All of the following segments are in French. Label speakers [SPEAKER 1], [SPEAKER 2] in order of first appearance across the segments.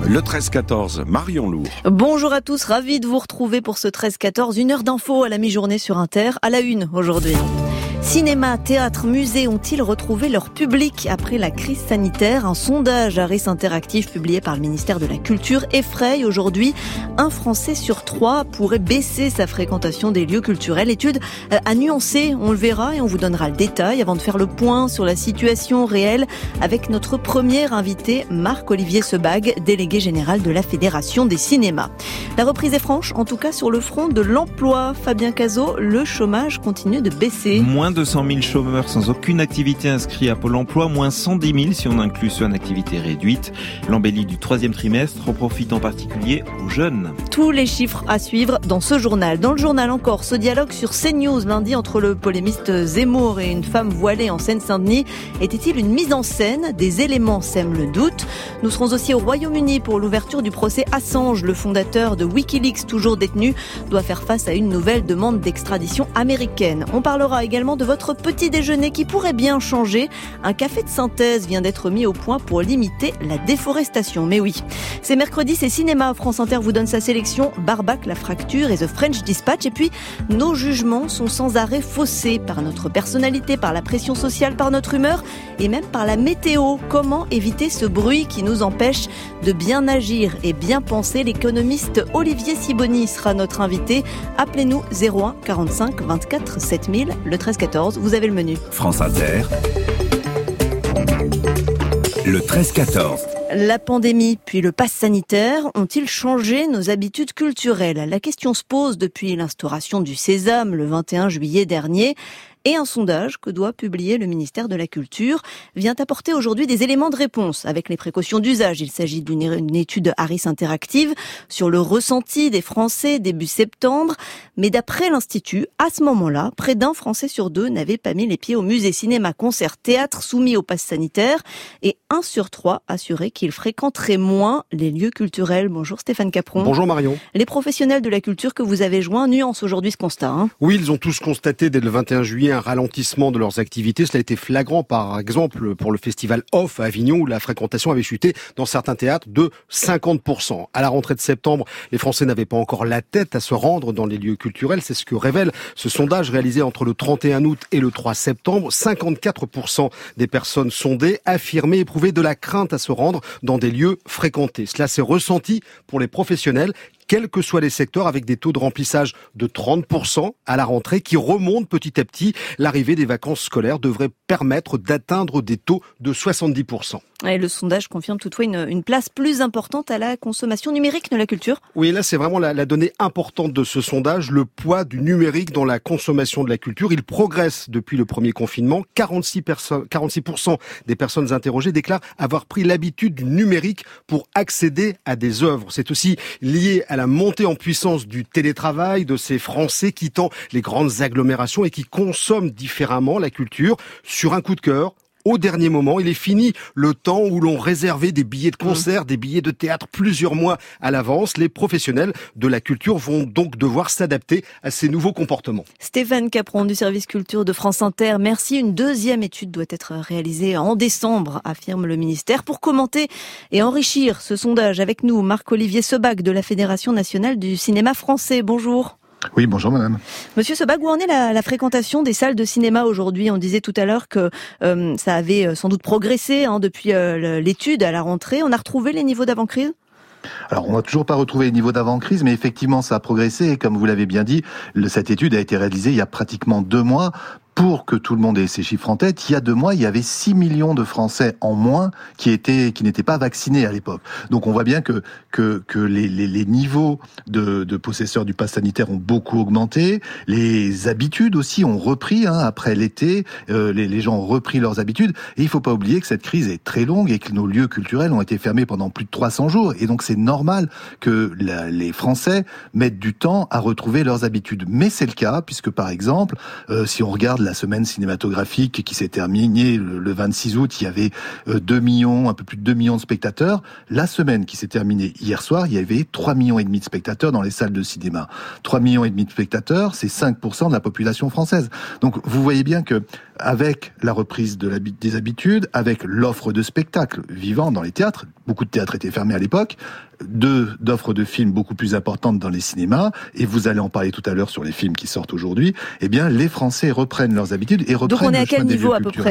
[SPEAKER 1] Le 13-14, Marion Lourd.
[SPEAKER 2] Bonjour à tous, ravi de vous retrouver pour ce 13-14, une heure d'info à la mi-journée sur Inter, à la une aujourd'hui. Cinéma, théâtre, musée ont-ils retrouvé leur public après la crise sanitaire ? Un sondage Harris Interactive publié par le ministère de la Culture effraie aujourd'hui. Un Français sur 3 pourrait baisser sa fréquentation des lieux culturels. Étude à nuancer, on le verra et on vous donnera le détail avant de faire le point sur la situation réelle avec notre premier invité, Marc-Olivier Sebag, délégué général de la Fédération des cinémas. La reprise est franche, en tout cas sur le front de l'emploi. Fabien Cazot, le chômage continue de baisser.
[SPEAKER 3] Moins de 100 000 chômeurs sans aucune activité inscrits à Pôle emploi, moins 110 000 si on inclut ceux en activité réduite. L'embellie du troisième trimestre profite en particulier aux jeunes.
[SPEAKER 2] Tous les chiffres à suivre dans ce journal. Dans le journal encore, ce dialogue sur CNews lundi entre le polémiste Zemmour et une femme voilée en Seine-Saint-Denis était-il une mise en scène ? Des éléments sèment le doute. Nous serons aussi au Royaume-Uni pour l'ouverture du procès Assange. Le fondateur de Wikileaks, toujours détenu, doit faire face à une nouvelle demande d'extradition américaine. On parlera également de votre petit déjeuner qui pourrait bien changer. Un café de synthèse vient d'être mis au point pour limiter la déforestation. Mais oui, c'est mercredi, c'est cinéma. France Inter vous donne sa sélection. Barbac, La Fracture et The French Dispatch. Et puis, nos jugements sont sans arrêt faussés par notre personnalité, par la pression sociale, par notre humeur et même par la météo. Comment éviter ce bruit qui nous empêche de bien agir et bien penser ? L'économiste Olivier Sibony sera notre invité. Appelez-nous 01 45 24 7000, le 13-14. Vous avez le menu.
[SPEAKER 4] France Inter, le 13-14.
[SPEAKER 2] La pandémie puis le pass sanitaire ont-ils changé nos habitudes culturelles ? La question se pose depuis l'instauration du sésame le 21 juillet dernier. Et un sondage que doit publier le ministère de la Culture vient apporter aujourd'hui des éléments de réponse avec les précautions d'usage. Il s'agit d'une étude Harris Interactive sur le ressenti des Français début septembre. Mais d'après l'Institut, à ce moment-là, près d'un Français sur 2 n'avait pas mis les pieds au musée, cinéma, concert, théâtre soumis au pass sanitaire. Et 1 sur 3 assurait qu'il fréquenterait moins les lieux culturels. Bonjour Stéphane Capron.
[SPEAKER 5] Bonjour Marion.
[SPEAKER 2] Les professionnels de la culture que vous avez joints nuancent aujourd'hui ce constat.
[SPEAKER 5] Oui, ils ont tous constaté dès le 21 juillet un ralentissement de leurs activités. Cela a été flagrant, par exemple, pour le festival Off à Avignon, où la fréquentation avait chuté dans certains théâtres de 50%. À la rentrée de septembre, les Français n'avaient pas encore la tête à se rendre dans les lieux culturels. C'est ce que révèle ce sondage réalisé entre le 31 août et le 3 septembre. 54% des personnes sondées affirmaient éprouver de la crainte à se rendre dans des lieux fréquentés. Cela s'est ressenti pour les professionnels, quels que soient les secteurs, avec des taux de remplissage de 30% à la rentrée qui remontent petit à petit. L'arrivée des vacances scolaires devrait permettre d'atteindre des taux de 70%.
[SPEAKER 2] Et le sondage confirme toutefois une place plus importante à la consommation numérique de la culture.
[SPEAKER 5] Oui, là c'est vraiment la donnée importante de ce sondage, le poids du numérique dans la consommation de la culture. Il progresse depuis le premier confinement. 46% des personnes interrogées déclarent avoir pris l'habitude du numérique pour accéder à des œuvres. C'est aussi lié à la montée en puissance du télétravail, de ces Français quittant les grandes agglomérations et qui consomment différemment la culture sur un coup de cœur. Au dernier moment, il est fini le temps où l'on réservait des billets de concert, des billets de théâtre plusieurs mois à l'avance. Les professionnels de la culture vont donc devoir s'adapter à ces nouveaux comportements.
[SPEAKER 2] Stéphane Capron du service culture de France Inter, merci. Une deuxième étude doit être réalisée en décembre, affirme le ministère. Pour commenter et enrichir ce sondage avec nous, Marc-Olivier Sebag de la Fédération nationale du cinéma français. Bonjour.
[SPEAKER 6] Oui, bonjour madame.
[SPEAKER 2] Monsieur Sebag, où en est la fréquentation des salles de cinéma aujourd'hui ? On disait tout à l'heure que ça avait sans doute progressé depuis l'étude à la rentrée. On a retrouvé les niveaux d'avant-crise ?
[SPEAKER 6] Alors, on n'a toujours pas retrouvé les niveaux d'avant-crise, mais effectivement, ça a progressé. Et comme vous l'avez bien dit, cette étude a été réalisée il y a pratiquement 2 mois. Pour que tout le monde ait ces chiffres en tête, il y a 2 mois, il y avait 6 millions de Français en moins qui n'étaient pas vaccinés à l'époque. Donc on voit bien que les niveaux de possesseurs du pass sanitaire ont beaucoup augmenté. Les habitudes aussi ont repris après l'été. Les gens ont repris leurs habitudes. Et il faut pas oublier que cette crise est très longue et que nos lieux culturels ont été fermés pendant plus de 300 jours. Et donc c'est normal que les Français mettent du temps à retrouver leurs habitudes. Mais c'est le cas, puisque par exemple, si on regarde la semaine cinématographique qui s'est terminée le 26 août, il y avait 2 millions, un peu plus de 2 millions de spectateurs. La semaine qui s'est terminée hier soir, il y avait 3,5 millions de spectateurs dans les salles de cinéma. 3,5 millions de spectateurs, c'est 5% de la population française. Donc vous voyez bien que avec la reprise des habitudes, avec l'offre de spectacles vivants dans les théâtres, beaucoup de théâtres étaient fermés à l'époque, d'offres de films beaucoup plus importantes dans les cinémas, et vous allez en parler tout à l'heure sur les films qui sortent aujourd'hui, eh bien les Français reprennent leurs habitudes et reprennent.
[SPEAKER 2] Donc on est à quel niveau à peu près ?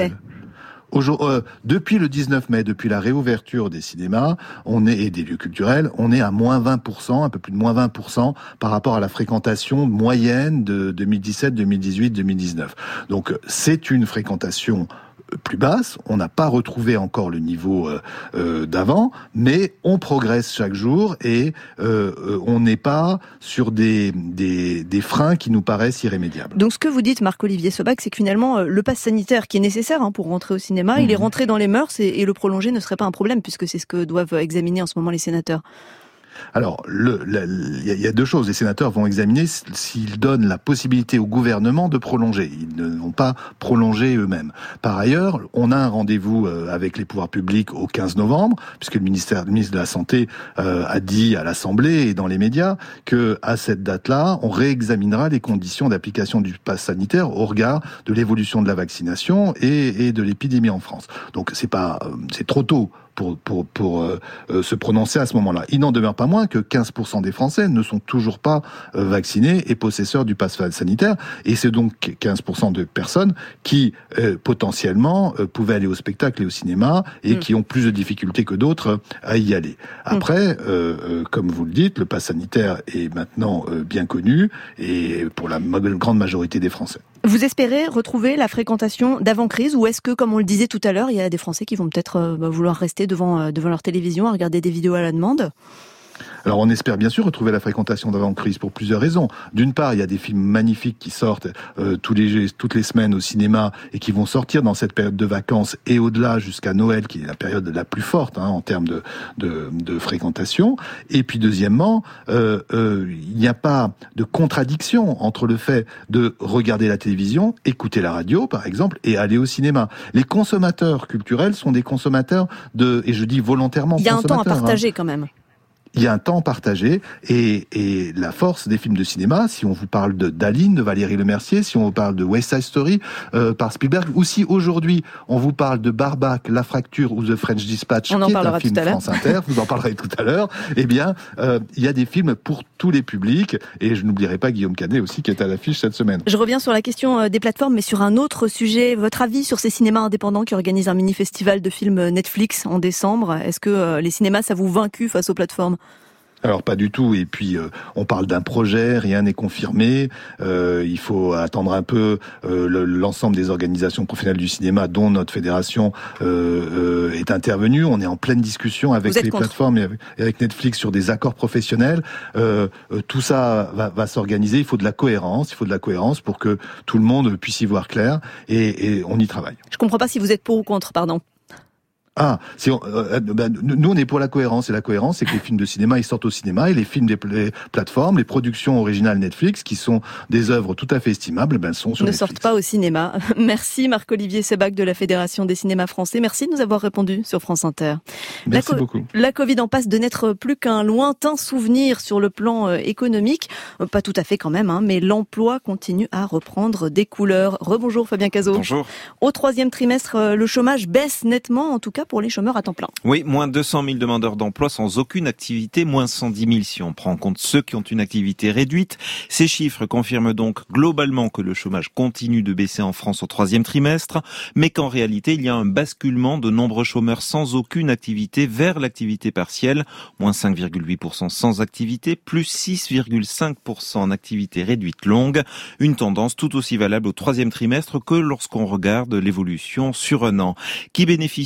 [SPEAKER 6] Depuis le 19 mai, depuis la réouverture des cinémas, et des lieux culturels, on est à moins 20%, un peu plus de moins 20% par rapport à la fréquentation moyenne de 2017, 2018, 2019. Donc c'est une fréquentation plus basse, on n'a pas retrouvé encore le niveau d'avant, mais on progresse chaque jour et on n'est pas sur des freins qui nous paraissent irrémédiables.
[SPEAKER 2] Donc ce que vous dites, Marc-Olivier Sebac, c'est que finalement le pass sanitaire qui est nécessaire pour rentrer au cinéma, il est rentré dans les mœurs et le prolonger ne serait pas un problème puisque c'est ce que doivent examiner en ce moment les sénateurs.
[SPEAKER 6] Alors, il y a deux choses. Les sénateurs vont examiner s'ils donnent la possibilité au gouvernement de prolonger. Ils ne vont pas prolonger eux-mêmes. Par ailleurs, on a un rendez-vous avec les pouvoirs publics au 15 novembre, puisque le ministre de la Santé a dit à l'Assemblée et dans les médias que à cette date-là, on réexaminera les conditions d'application du pass sanitaire au regard de l'évolution de la vaccination et de l'épidémie en France. Donc, c'est trop tôt pour se prononcer à ce moment-là. Il n'en demeure pas moins que 15% des Français ne sont toujours pas vaccinés et possesseurs du pass sanitaire, et c'est donc 15% de personnes qui potentiellement pouvaient aller au spectacle et au cinéma et qui ont plus de difficultés que d'autres à y aller. Après, comme vous le dites, le pass sanitaire est maintenant bien connu et pour la grande majorité des Français.
[SPEAKER 2] Vous espérez retrouver la fréquentation d'avant-crise ou est-ce que, comme on le disait tout à l'heure, il y a des Français qui vont peut-être vouloir rester devant leur télévision à regarder des vidéos à la demande ?
[SPEAKER 6] Alors on espère bien sûr retrouver la fréquentation d'avant-crise pour plusieurs raisons. D'une part, il y a des films magnifiques qui sortent toutes les semaines au cinéma et qui vont sortir dans cette période de vacances et au-delà jusqu'à Noël, qui est la période la plus forte en termes de fréquentation. Et puis deuxièmement, il n'y a pas de contradiction entre le fait de regarder la télévision, écouter la radio par exemple, et aller au cinéma. Les consommateurs culturels sont des consommateurs et je dis volontairement consommateurs.
[SPEAKER 2] Il y a un temps à partager quand même.
[SPEAKER 6] Il y a un temps partagé et la force des films de cinéma, si on vous parle d'Aline, de Valérie Lemercier, si on vous parle de West Side Story par Spielberg, ou si aujourd'hui on vous parle de Barbac, La Fracture ou The French Dispatch, qui est un film France Inter, vous en parlerez tout à l'heure, eh bien il y a des films pour tous les publics et je n'oublierai pas Guillaume Canet aussi qui est à l'affiche cette semaine.
[SPEAKER 2] Je reviens sur la question des plateformes mais sur un autre sujet, votre avis sur ces cinémas indépendants qui organisent un mini-festival de films Netflix en décembre. Est-ce que les cinémas ça vous vaincu face aux plateformes ?
[SPEAKER 6] Alors pas du tout, et puis on parle d'un projet, rien n'est confirmé, il faut attendre un peu l'ensemble des organisations professionnelles du cinéma dont notre fédération est intervenue. On est en pleine discussion avec les plateformes et avec Netflix sur des accords professionnels. Tout ça va s'organiser, il faut de la cohérence pour que tout le monde puisse y voir clair et on y travaille.
[SPEAKER 2] Je comprends pas si vous êtes pour ou contre, pardon.
[SPEAKER 6] Nous on est pour la cohérence, et la cohérence c'est que les films de cinéma ils sortent au cinéma et les films des plateformes, les productions originales Netflix qui sont des œuvres tout à fait estimables, sont sur Netflix.
[SPEAKER 2] Ne sortent pas au cinéma. Merci Marc-Olivier Sebac de la Fédération des cinémas français, merci de nous avoir répondu sur France Inter.
[SPEAKER 6] Merci beaucoup.
[SPEAKER 2] La Covid en passe de n'être plus qu'un lointain souvenir sur le plan économique, pas tout à fait quand même, mais l'emploi continue à reprendre des couleurs. Rebonjour Fabien Cazot.
[SPEAKER 3] Bonjour.
[SPEAKER 2] Au troisième trimestre, le chômage baisse nettement, en tout cas pour les chômeurs à temps plein.
[SPEAKER 3] Oui, moins 200 000 demandeurs d'emploi sans aucune activité, moins 110 000 si on prend en compte ceux qui ont une activité réduite. Ces chiffres confirment donc globalement que le chômage continue de baisser en France au troisième trimestre, mais qu'en réalité, il y a un basculement de nombreux chômeurs sans aucune activité vers l'activité partielle, moins 5,8% sans activité, plus 6,5% en activité réduite longue. Une tendance tout aussi valable au troisième trimestre que lorsqu'on regarde l'évolution sur un an. Qui bénéficie de cette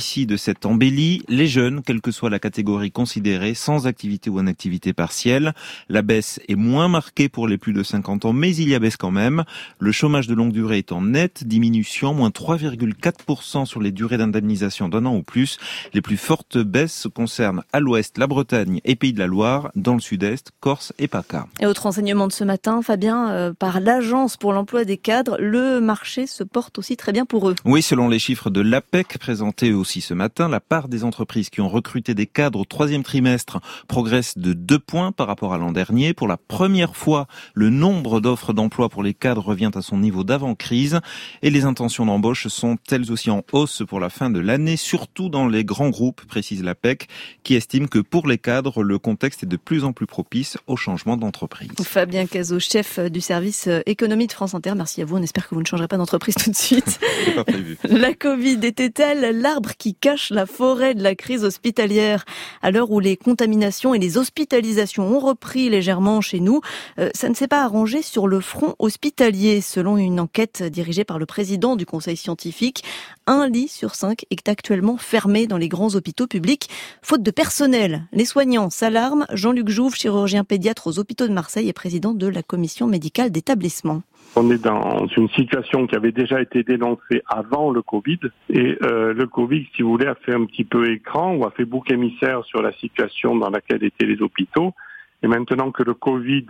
[SPEAKER 3] s'est embellie. Les jeunes, quelle que soit la catégorie considérée, sans activité ou en activité partielle. La baisse est moins marquée pour les plus de 50 ans, mais il y a baisse quand même. Le chômage de longue durée est en nette diminution, moins 3,4% sur les durées d'indemnisation d'1 an ou plus. Les plus fortes baisses concernent à l'ouest la Bretagne et Pays de la Loire, dans le sud-est, Corse et PACA.
[SPEAKER 2] Et autre enseignement de ce matin, Fabien, par l'Agence pour l'emploi des cadres, le marché se porte aussi très bien pour eux.
[SPEAKER 3] Oui, selon les chiffres de l'APEC présentés aussi ce matin, la part des entreprises qui ont recruté des cadres au 3e trimestre progresse de 2 points par rapport à l'an dernier. Pour la première fois, le nombre d'offres d'emploi pour les cadres revient à son niveau d'avant-crise et les intentions d'embauche sont elles aussi en hausse pour la fin de l'année, surtout dans les grands groupes, précise l'APEC, qui estime que pour les cadres, le contexte est de plus en plus propice au changement d'entreprise.
[SPEAKER 2] Fabien Cazot, chef du service économie de France Inter, merci à vous. On espère que vous ne changerez pas d'entreprise tout de suite.
[SPEAKER 3] C'est pas prévu.
[SPEAKER 2] La Covid était-elle l'arbre qui cache la forêt de la crise hospitalière? À l'heure où les contaminations et les hospitalisations ont repris légèrement chez nous, ça ne s'est pas arrangé sur le front hospitalier. Selon une enquête dirigée par le président du conseil scientifique, 1 lit sur 5 est actuellement fermé dans les grands hôpitaux publics, faute de personnel. Les soignants s'alarment. Jean-Luc Jouve, chirurgien pédiatre aux hôpitaux de Marseille et président de la commission médicale d'établissement.
[SPEAKER 7] On est dans une situation qui avait déjà été dénoncée avant le Covid. Et le Covid, si vous voulez, a fait un petit peu écran ou a fait bouc émissaire sur la situation dans laquelle étaient les hôpitaux. Et maintenant que le Covid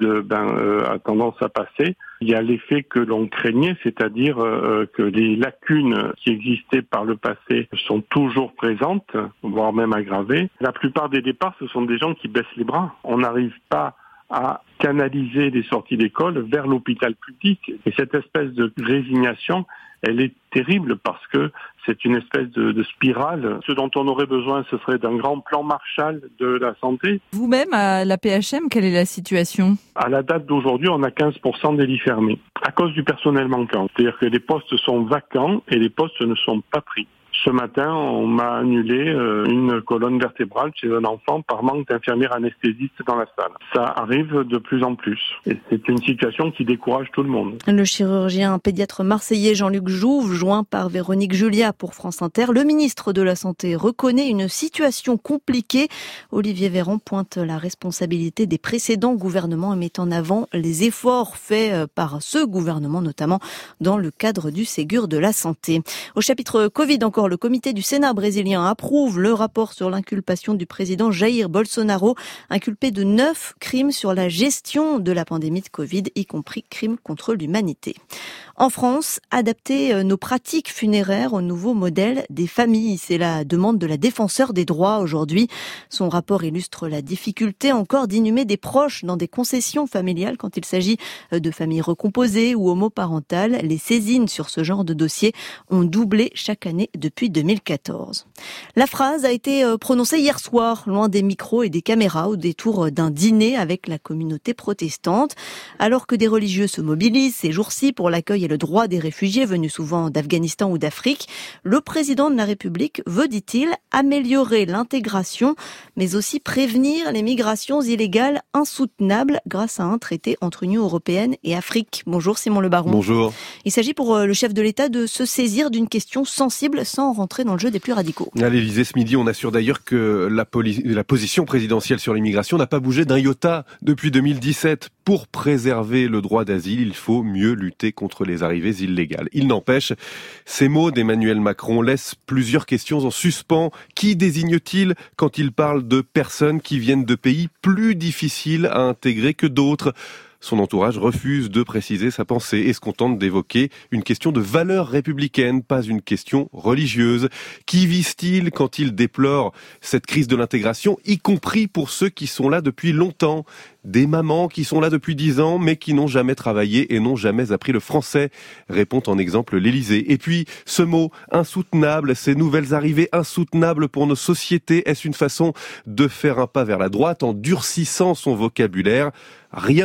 [SPEAKER 7] a tendance à passer, il y a l'effet que l'on craignait, c'est-à-dire que les lacunes qui existaient par le passé sont toujours présentes, voire même aggravées. La plupart des départs, ce sont des gens qui baissent les bras. On n'arrive pas à canaliser les sorties d'école vers l'hôpital public. Et cette espèce de résignation, elle est terrible parce que c'est une espèce de spirale. Ce dont on aurait besoin, ce serait d'un grand plan Marshall de la santé.
[SPEAKER 8] Vous-même, à la PHM, quelle est la situation?
[SPEAKER 7] À la date d'aujourd'hui, on a 15% des lits fermés à cause du personnel manquant. C'est-à-dire que les postes sont vacants et les postes ne sont pas pris. Ce matin, on m'a annulé une colonne vertébrale chez un enfant par manque d'infirmières anesthésistes dans la salle. Ça arrive de plus en plus. Et c'est une situation qui décourage tout le monde.
[SPEAKER 2] Le chirurgien pédiatre marseillais Jean-Luc Jouve, joint par Véronique Julia pour France Inter, le ministre de la Santé reconnaît une situation compliquée. Olivier Véran pointe la responsabilité des précédents gouvernements et met en avant les efforts faits par ce gouvernement, notamment dans le cadre du Ségur de la Santé. Au chapitre Covid encore, le comité du Sénat brésilien approuve le rapport sur l'inculpation du président Jair Bolsonaro, inculpé de 9 crimes sur la gestion de la pandémie de Covid, y compris crimes contre l'humanité. En France, adapter nos pratiques funéraires au nouveau modèle des familles, c'est la demande de la défenseure des droits aujourd'hui. Son rapport illustre la difficulté encore d'inhumer des proches dans des concessions familiales quand il s'agit de familles recomposées ou homoparentales. Les saisines sur ce genre de dossier ont doublé chaque année depuis 2014. La phrase a été prononcée hier soir, loin des micros et des caméras, au détour d'un dîner avec la communauté protestante. Alors que des religieux se mobilisent ces jours-ci pour l'accueil et le droit des réfugiés venus souvent d'Afghanistan ou d'Afrique, le président de la République veut, dit-il, améliorer l'intégration, mais aussi prévenir les migrations illégales insoutenables grâce à un traité entre Union européenne et Afrique. Bonjour Simon Le Baron.
[SPEAKER 1] Bonjour.
[SPEAKER 2] Il s'agit pour le chef de l'État de se saisir d'une question sensible sans rentrer dans le jeu des plus radicaux.
[SPEAKER 1] À l'Élysée ce midi, on assure d'ailleurs que la position présidentielle sur l'immigration n'a pas bougé d'un iota depuis 2017. Pour préserver le droit d'asile, il faut mieux lutter contre les arrivées illégales. Il n'empêche, ces mots d'Emmanuel Macron laissent plusieurs questions en suspens. Qui désigne-t-il quand il parle de personnes qui viennent de pays plus difficiles à intégrer que d'autres ? Son entourage refuse de préciser sa pensée et se contente d'évoquer une question de valeurs républicaines, pas une question religieuse. Qui vise-t-il quand il déplore cette crise de l'intégration, y compris pour ceux qui sont là depuis longtemps ? Des mamans qui sont là depuis 10 ans, mais qui n'ont jamais travaillé et n'ont jamais appris le français, répond en exemple l'Élysée. Et puis, ce mot insoutenable, ces nouvelles arrivées insoutenables pour nos sociétés, est-ce une façon de faire un pas vers la droite en durcissant son vocabulaire ? Rien de nouveau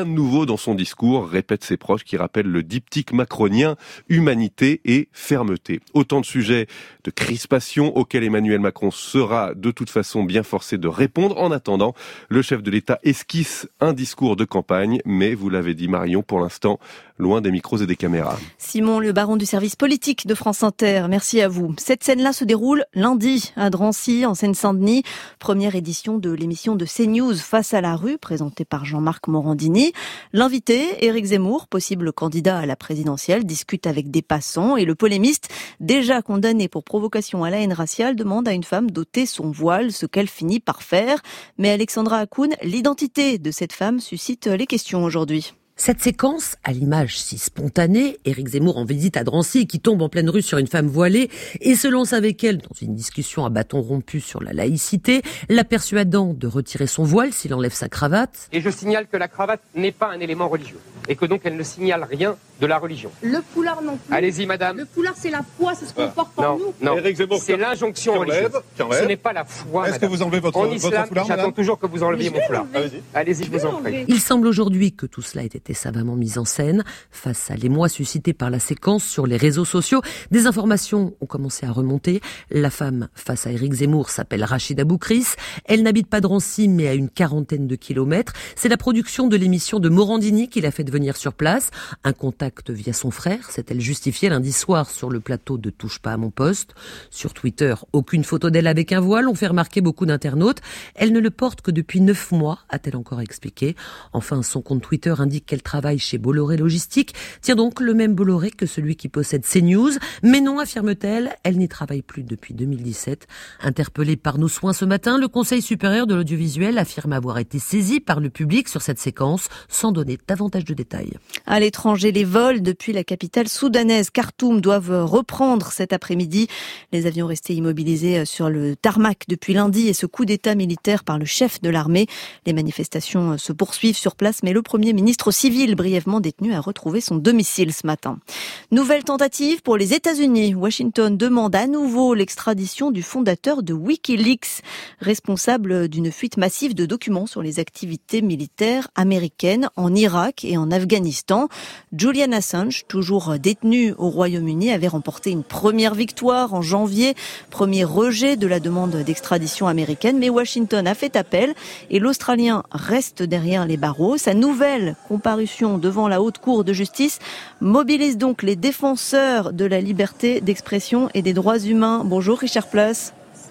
[SPEAKER 1] nouveau dans son discours, répète ses proches qui rappellent le diptyque macronien, humanité et fermeté. Autant de sujets de crispation auxquels Emmanuel Macron sera de toute façon bien forcé de répondre. En attendant, le chef de l'État esquisse un discours de campagne, mais vous l'avez dit Marion, pour l'instant, loin des micros et des caméras.
[SPEAKER 2] Simon, le baron du service politique de France Inter, merci à vous. Cette scène-là se déroule lundi à Drancy, en Seine-Saint-Denis. Première édition de l'émission de CNews Face à la rue, présentée par Jean-Marc Morandini. L'invité, Éric Zemmour, possible candidat à la présidentielle, discute avec des passants et le polémiste, déjà condamné pour provocation à la haine raciale, demande à une femme d'ôter son voile, ce qu'elle finit par faire. Mais Alexandra Hakoun, l'identité de cette femme suscite les questions aujourd'hui.
[SPEAKER 9] Cette séquence, à l'image si spontanée, Éric Zemmour en visite à Drancy qui tombe en pleine rue sur une femme voilée et se lance avec elle dans une discussion à bâton rompu sur la laïcité, la persuadant de retirer son voile s'il enlève sa cravate.
[SPEAKER 10] Et je signale que la cravate n'est pas un élément religieux et que donc elle ne signale rien de la religion.
[SPEAKER 11] Le foulard non plus.
[SPEAKER 10] Allez-y madame.
[SPEAKER 11] Le foulard c'est la foi, c'est ce qu'on porte en nous.
[SPEAKER 10] Non, c'est l'injonction religieuse. Ce n'est pas la foi.
[SPEAKER 12] Est-ce que vous enlevez votre
[SPEAKER 10] islam,
[SPEAKER 12] foulard,
[SPEAKER 10] j'attends toujours que vous enleviez mon foulard. Allez-y, je vous en prie.
[SPEAKER 9] Il semble aujourd'hui que tout cela ait été savamment mis en scène. Face à l'émoi suscité par la séquence sur les réseaux sociaux, des informations ont commencé à remonter. La femme face à Éric Zemmour s'appelle Rachida Boukris. Elle n'habite pas Drancy, mais à une quarantaine de kilomètres. C'est la production de l'émission de Morandini qui l'a fait venir sur place. Un contact via son frère, s'est-elle justifiée lundi soir sur le plateau de Touche pas à mon poste. Sur Twitter, aucune photo d'elle avec un voile, ont fait remarquer beaucoup d'internautes. Elle ne le porte que depuis 9 mois, a-t-elle encore expliqué. Enfin, son compte Twitter indique qu'elle travaille chez Bolloré Logistique. Tiens donc, le même Bolloré que celui qui possède CNews. Mais non, affirme-t-elle, elle n'y travaille plus depuis 2017. Interpellée par Nos Soins ce matin, le Conseil supérieur de l'audiovisuel affirme avoir été saisi par le public sur cette séquence, sans donner davantage de détails.
[SPEAKER 2] À l'étranger, les vols depuis la capitale soudanaise Khartoum doivent reprendre cet après-midi. Les avions restés immobilisés sur le tarmac depuis lundi et ce coup d'état militaire par le chef de l'armée. Les manifestations se poursuivent sur place, mais le Premier ministre civil, brièvement détenu, a retrouvé son domicile ce matin. Nouvelle tentative pour les États-Unis. Washington demande à nouveau l'extradition du fondateur de Wikileaks, responsable d'une fuite massive de documents sur les activités militaires américaines en Irak et en Afghanistan. Julian Assange, toujours détenu au Royaume-Uni, avait remporté une première victoire en janvier, premier rejet de la demande d'extradition américaine, mais Washington a fait appel et l'Australien reste derrière les barreaux. Sa nouvelle comparution devant la Haute Cour de justice mobilise donc les défenseurs de la liberté d'expression et des droits humains. Bonjour Richard Place.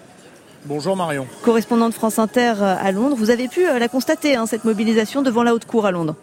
[SPEAKER 13] Bonjour Marion.
[SPEAKER 2] Correspondant de France Inter à Londres, vous avez pu la constater, cette mobilisation devant la Haute Cour à Londres.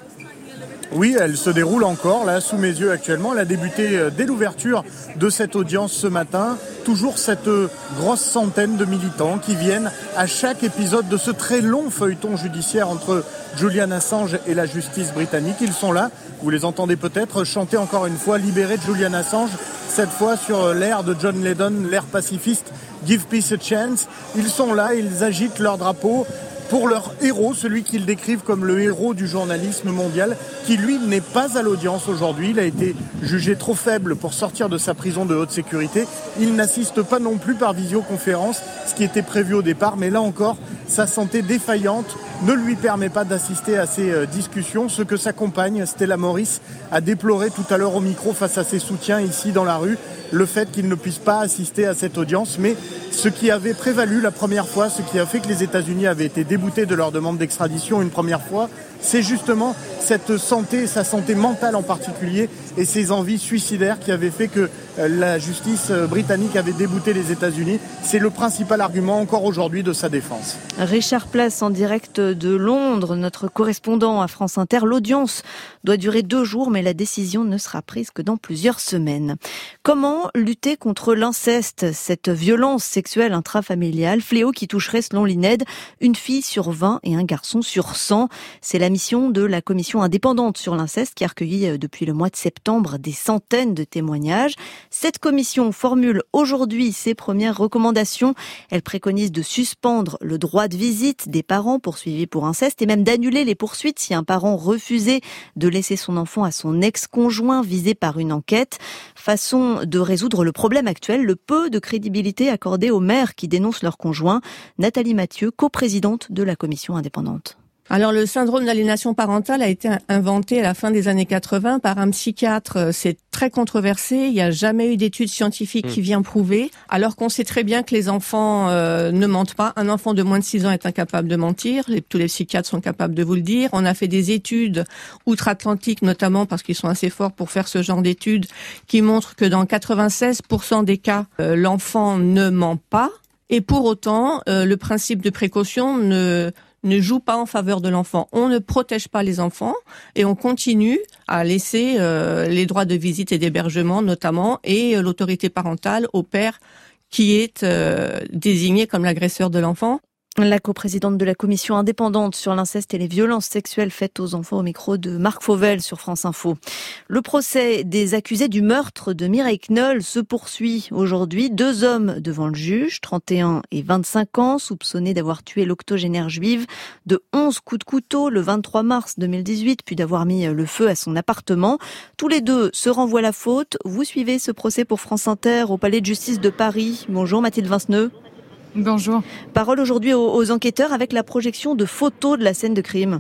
[SPEAKER 13] Oui, elle se déroule encore, là, sous mes yeux actuellement. Elle a débuté dès l'ouverture de cette audience ce matin. Toujours cette grosse centaine de militants qui viennent à chaque épisode de ce très long feuilleton judiciaire entre Julian Assange et la justice britannique. Ils sont là, vous les entendez peut-être, chanter encore une fois « Libérez Julian Assange », cette fois sur l'air de John Lydon, l'air pacifiste « Give peace a chance ». Ils sont là, ils agitent leur drapeau pour leur héros, celui qu'ils décrivent comme le héros du journalisme mondial, qui lui n'est pas à l'audience aujourd'hui. Il a été jugé trop faible pour sortir de sa prison de haute sécurité. Il n'assiste pas non plus par visioconférence, ce qui était prévu au départ, mais là encore, sa santé défaillante ne lui permet pas d'assister à ces discussions. Ce que sa compagne, Stella Morris, a déploré tout à l'heure au micro face à ses soutiens ici dans la rue, le fait qu'il ne puisse pas assister à cette audience. Mais ce qui avait prévalu la première fois, ce qui a fait que les États-Unis avaient été déboutés de leur demande d'extradition une première fois, c'est justement cette santé, sa santé mentale en particulier, et ses envies suicidaires qui avaient fait que la justice britannique avait débouté les États-Unis. C'est le principal argument encore aujourd'hui de sa défense.
[SPEAKER 2] Richard Place en direct de Londres, notre correspondant à France Inter. L'audience doit durer 2 jours, mais la décision ne sera prise que dans plusieurs semaines. Comment lutter contre l'inceste, cette violence sexuelle intrafamiliale, fléau qui toucherait, selon l'INED, une fille sur 20 et un garçon sur 100. C'est la mission de la commission indépendante sur l'inceste qui a recueilli depuis le mois de septembre des centaines de témoignages. Cette commission formule aujourd'hui ses premières recommandations. Elle préconise de suspendre le droit de visite des parents poursuivis pour inceste et même d'annuler les poursuites si un parent refusait de laisser son enfant à son ex-conjoint visé par une enquête. Façon de résoudre le problème actuel, le peu de crédibilité accordée aux mères qui dénoncent leur conjoint. Nathalie Mathieu, coprésidente de la commission indépendante.
[SPEAKER 12] Alors le syndrome d'aliénation parentale a été inventé à la fin des années 80 par un psychiatre. C'est très controversé, il n'y a jamais eu d'études scientifiques qui viennent prouver, alors qu'on sait très bien que les enfants ne mentent pas. Un enfant de moins de 6 ans est incapable de mentir, tous les psychiatres sont capables de vous le dire. On a fait des études outre-Atlantique, notamment parce qu'ils sont assez forts pour faire ce genre d'études, qui montrent que dans 96% des cas, l'enfant ne ment pas. Et pour autant, le principe de précaution ne joue pas en faveur de l'enfant. On ne protège pas les enfants et on continue à laisser les droits de visite et d'hébergement notamment et l'autorité parentale au père qui est désigné comme l'agresseur de l'enfant.
[SPEAKER 2] La coprésidente de la commission indépendante sur l'inceste et les violences sexuelles faites aux enfants au micro de Marc Fauvel sur France Info. Le procès des accusés du meurtre de Mireille Knoll se poursuit aujourd'hui. 2 hommes devant le juge, 31 et 25 ans, soupçonnés d'avoir tué l'octogénaire juive de 11 coups de couteau le 23 mars 2018, puis d'avoir mis le feu à son appartement. Tous les deux se renvoient la faute. Vous suivez ce procès pour France Inter au Palais de justice de Paris. Bonjour Mathilde Vinceneux.
[SPEAKER 8] Bonjour.
[SPEAKER 2] Parole aujourd'hui aux enquêteurs avec la projection de photos de la scène de crime.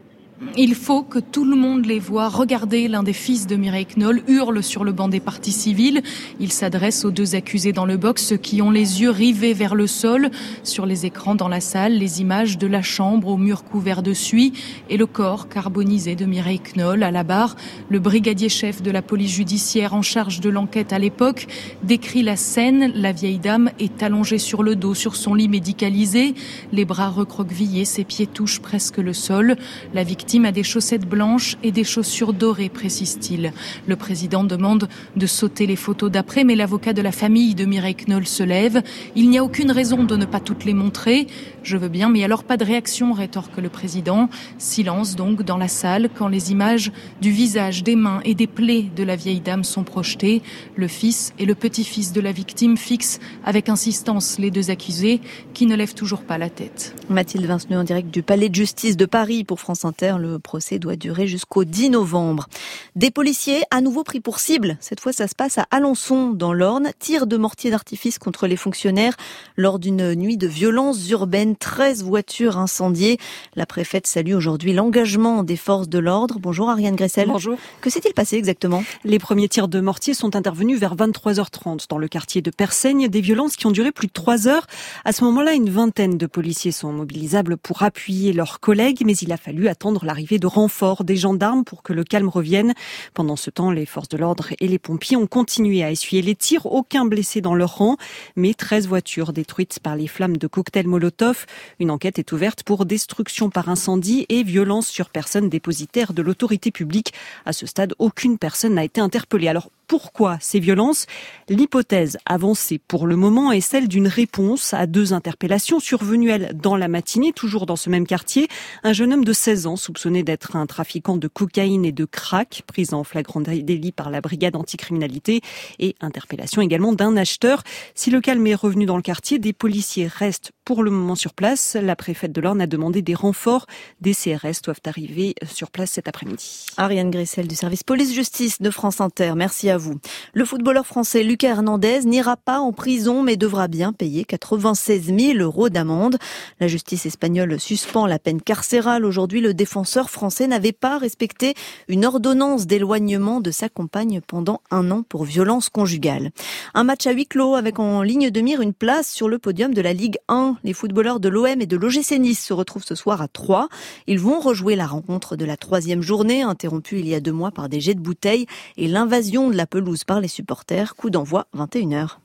[SPEAKER 14] Il faut que tout le monde les voie. Regardez, l'un des fils de Mireille Knoll hurle sur le banc des parties civiles. Il s'adresse aux 2 accusés dans le box, ceux qui ont les yeux rivés vers le sol. Sur les écrans dans la salle, les images de la chambre aux murs couverts de suie et le corps carbonisé de Mireille Knoll. À la barre, le brigadier chef de la police judiciaire en charge de l'enquête à l'époque décrit la scène. La vieille dame est allongée sur le dos, sur son lit médicalisé, les bras recroquevillés, ses pieds touchent presque le sol. La victime a des chaussettes blanches et des chaussures dorées, précise-t-il. Le président demande de sauter les photos d'après, mais l'avocat de la famille de Mireille Knoll se lève. Il n'y a aucune raison de ne pas toutes les montrer. Je veux bien, mais alors pas de réaction, rétorque le président. Silence donc dans la salle quand les images du visage, des mains et des plaies de la vieille dame sont projetées. Le fils et le petit-fils de la victime fixent avec insistance les 2 accusés qui ne lèvent toujours pas la tête.
[SPEAKER 2] Mathilde Vinceneux en direct du Palais de justice de Paris pour France Inter. Le procès doit durer jusqu'au 10 novembre. Des policiers à nouveau pris pour cible. Cette fois, ça se passe à Alençon, dans l'Orne. Tir de mortier d'artifice contre les fonctionnaires lors d'une nuit de violences urbaines. 13 voitures incendiées. La préfète salue aujourd'hui l'engagement des forces de l'ordre. Bonjour Ariane Gressel.
[SPEAKER 15] Bonjour.
[SPEAKER 2] Que s'est-il passé exactement ?
[SPEAKER 15] Les premiers tirs de mortier sont intervenus vers 23h30 dans le quartier de Persaigne. Des violences qui ont duré plus de 3 heures. À ce moment-là, une vingtaine de policiers sont mobilisables pour appuyer leurs collègues, mais il a fallu attendre l'arrivée de renforts des gendarmes pour que le calme revienne. Pendant ce temps, les forces de l'ordre et les pompiers ont continué à essuyer les tirs. Aucun blessé dans leur rang, mais 13 voitures détruites par les flammes de cocktails Molotov. Une enquête est ouverte pour destruction par incendie et violence sur personne dépositaire de l'autorité publique. À ce stade, aucune personne n'a été interpellée. Alors, pourquoi ces violences ? L'hypothèse avancée pour le moment est celle d'une réponse à 2 interpellations survenues, elles, dans la matinée, toujours dans ce même quartier. Un jeune homme de 16 ans, soupçonné d'être un trafiquant de cocaïne et de crack, pris en flagrant délit par la brigade anticriminalité, et interpellation également d'un acheteur. Si le calme est revenu dans le quartier, des policiers restent pour le moment sur place. La préfète de l'Orne a demandé des renforts. Des CRS doivent arriver sur place cet après-midi.
[SPEAKER 2] Ariane Gressel du service police-justice de France Inter, merci à vous. Le footballeur français Lucas Hernandez n'ira pas en prison mais devra bien payer 96 000 € d'amende. La justice espagnole suspend la peine carcérale. Aujourd'hui, le défenseur français n'avait pas respecté une ordonnance d'éloignement de sa compagne pendant 1 an pour violence conjugale. Un match à huis clos avec en ligne de mire une place sur le podium de la Ligue 1. Les footballeurs de l'OM et de l'OGC Nice se retrouvent ce soir à 3. Ils vont rejouer la rencontre de la 3e journée, interrompue il y a 2 mois par des jets de bouteilles et l'invasion de la pelouse par les supporters. Coup d'envoi 21h.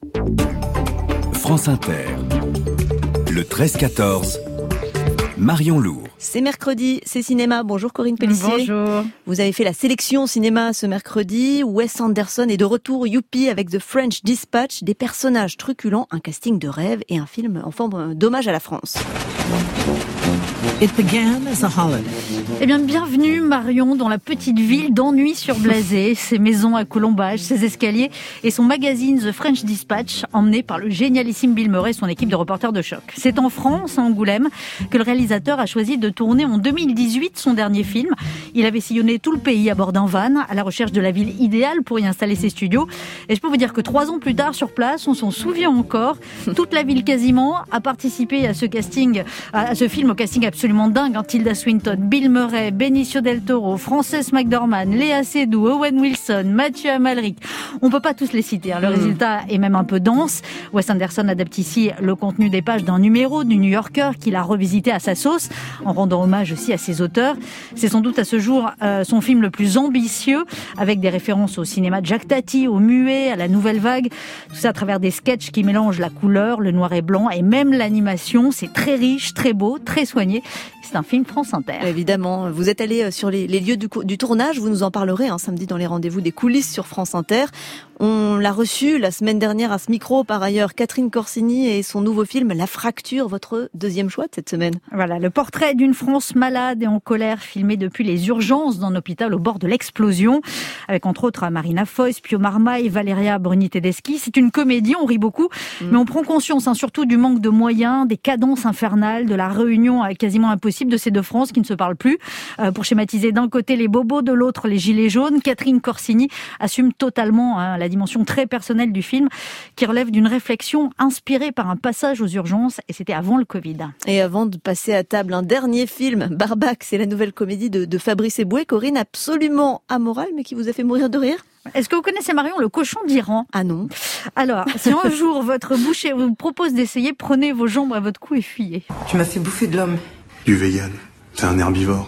[SPEAKER 4] France Inter. Le 13-14. Marion Lourd.
[SPEAKER 2] C'est mercredi, c'est cinéma. Bonjour Corinne Pellissier.
[SPEAKER 8] Bonjour.
[SPEAKER 2] Vous avez fait la sélection cinéma ce mercredi. Wes Anderson est de retour, youpi, avec The French Dispatch, des personnages truculents, un casting de rêve et un film en forme d'hommage à la France.
[SPEAKER 16] It began as a holiday.
[SPEAKER 17] Eh bien, bienvenue Marion dans la petite ville d'Ennui-sur-Blasé, ses maisons à colombages, ses escaliers et son magazine The French Dispatch, emmené par le génialissime Bill Murray et son équipe de reporters de choc. C'est en France, à Angoulême, que le réalisateur a choisi de tourner en 2018 son dernier film. Il avait sillonné tout le pays à bord d'un van, à la recherche de la ville idéale pour y installer ses studios. Et je peux vous dire que 3 ans plus tard, sur place, on s'en souvient encore. Toute la ville quasiment a participé à ce casting, à ce film au casting absolument absolument dingue. Tilda Swinton, Bill Murray, Benicio del Toro, Frances McDormand, Léa Seydoux, Owen Wilson, Mathieu Amalric. On peut pas tous les citer. Le résultat est même un peu dense. Wes Anderson adapte ici le contenu des pages d'un numéro du New Yorker qu'il a revisité à sa sauce, en rendant hommage aussi à ses auteurs. C'est sans doute à ce jour son film le plus ambitieux, avec des références au cinéma de Jacques Tati, au muet, à la nouvelle vague. Tout ça à travers des sketchs qui mélangent la couleur, le noir et blanc et même l'animation. C'est très riche, très beau, très soigné. C'est un film France Inter.
[SPEAKER 2] Évidemment, vous êtes allé sur les lieux du tournage, vous nous en parlerez samedi dans les rendez-vous des coulisses sur France Inter. On l'a reçu la semaine dernière à ce micro, par ailleurs, Catherine Corsini et son nouveau film La Fracture, votre deuxième choix de cette semaine.
[SPEAKER 17] Voilà, le portrait d'une France malade et en colère, filmé depuis les urgences d'un hôpital au bord de l'explosion, avec entre autres Marina Foïs, Pio Marmaille, Valeria Bruni-Tedeschi. C'est une comédie, on rit beaucoup, mais on prend conscience surtout du manque de moyens, des cadences infernales, de la réunion quasiment impossible de ces deux France qui ne se parlent plus. Pour schématiser d'un côté les bobos, de l'autre les gilets jaunes, Catherine Corsini assume totalement la dimension très personnelle du film qui relève d'une réflexion inspirée par un passage aux urgences, et c'était avant le Covid.
[SPEAKER 2] Et avant de passer à table, un dernier film, Barbac, c'est la nouvelle comédie de Fabrice Eboué, Corinne, absolument amorale mais qui vous a fait mourir de rire.
[SPEAKER 17] Est-ce que vous connaissez, Marion, le cochon d'Iran?
[SPEAKER 2] Ah non.
[SPEAKER 17] Alors, si un jour votre boucher vous propose d'essayer, prenez vos jambes à votre cou et fuyez.
[SPEAKER 18] Tu m'as fait bouffer de l'homme.
[SPEAKER 19] Du vegan. C'est un herbivore.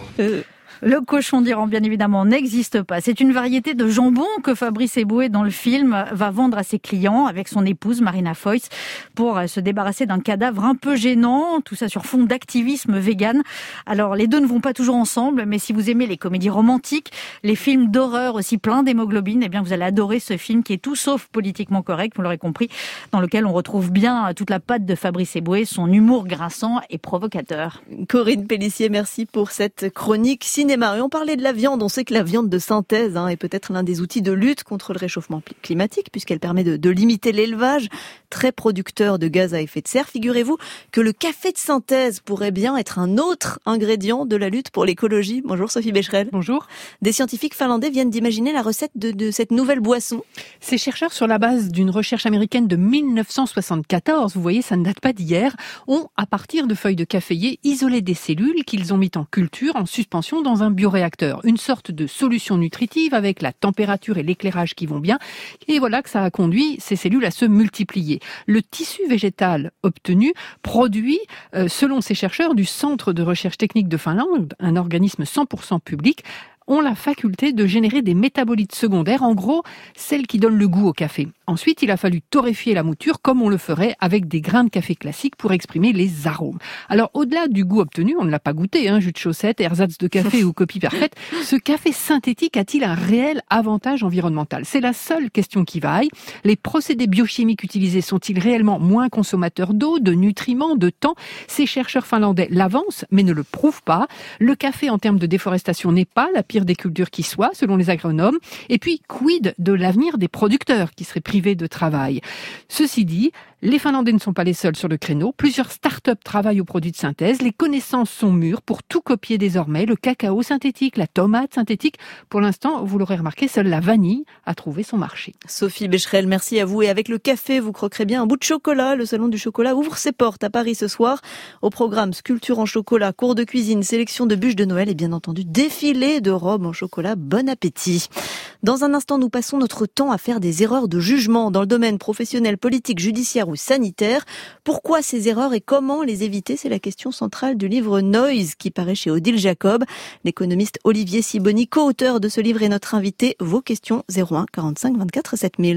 [SPEAKER 17] Le cochon d'Iran, bien évidemment, n'existe pas. C'est une variété de jambon que Fabrice Eboué, dans le film, va vendre à ses clients avec son épouse, Marina Foïs, pour se débarrasser d'un cadavre un peu gênant, tout ça sur fond d'activisme vegan. Alors, les deux ne vont pas toujours ensemble, mais si vous aimez les comédies romantiques, les films d'horreur aussi pleins d'hémoglobine, eh bien, vous allez adorer ce film qui est tout sauf politiquement correct, vous l'aurez compris, dans lequel on retrouve bien toute la patte de Fabrice Eboué, son humour grinçant et provocateur.
[SPEAKER 2] Corinne Pellissier, merci pour cette chronique cinéma. Et on parlait de la viande, on sait que la viande de synthèse est peut-être l'un des outils de lutte contre le réchauffement climatique puisqu'elle permet de limiter l'élevage, très producteur de gaz à effet de serre. Figurez-vous que le café de synthèse pourrait bien être un autre ingrédient de la lutte pour l'écologie. Bonjour Sophie Becherel.
[SPEAKER 20] Bonjour.
[SPEAKER 2] Des scientifiques finlandais viennent d'imaginer la recette de cette nouvelle boisson.
[SPEAKER 20] Ces chercheurs, sur la base d'une recherche américaine de 1974, vous voyez, ça ne date pas d'hier, ont, à partir de feuilles de caféier, isolé des cellules qu'ils ont mis en culture, en suspension dans un bioréacteur. Une sorte de solution nutritive avec la température et l'éclairage qui vont bien. Et voilà que ça a conduit ces cellules à se multiplier. Le tissu végétal obtenu produit, selon ces chercheurs du Centre de recherche technique de Finlande, un organisme 100% public, ont la faculté de générer des métabolites secondaires, en gros, celles qui donnent le goût au café. Ensuite, il a fallu torréfier la mouture comme on le ferait avec des grains de café classiques pour exprimer les arômes. Alors, au-delà du goût obtenu, on ne l'a pas goûté, jus de chaussette, ersatz de café ou copie parfaite, ce café synthétique a-t-il un réel avantage environnemental? C'est la seule question qui vaille. Les procédés biochimiques utilisés sont-ils réellement moins consommateurs d'eau, de nutriments, de temps? Ces chercheurs finlandais l'avancent, mais ne le prouvent pas. Le café, en termes de déforestation, n'est pas la pire des cultures qui soit, selon les agronomes. Et puis, quid de l'avenir des producteurs qui seraient privés de travail? Ceci dit, les Finlandais ne sont pas les seuls sur le créneau. Plusieurs start-up travaillent aux produits de synthèse. Les connaissances sont mûres pour tout copier désormais. Le cacao synthétique, la tomate synthétique. Pour l'instant, vous l'aurez remarqué, seule la vanille a trouvé son marché.
[SPEAKER 2] Sophie Becherel, merci à vous. Et avec le café, vous croquerez bien un bout de chocolat. Le salon du chocolat ouvre ses portes à Paris ce soir. Au programme, sculpture en chocolat, cours de cuisine, sélection de bûches de Noël et bien entendu, défilé de robes en chocolat. Bon appétit. Dans un instant, nous passons notre temps à faire des erreurs de jugement dans le domaine professionnel, politique, judiciaire ou sanitaire. Pourquoi ces erreurs et comment les éviter? C'est la question centrale du livre Noise qui paraît chez Odile Jacob. L'économiste Olivier Sibony, co-auteur de ce livre, est notre invité. Vos questions 01 45 24 7000.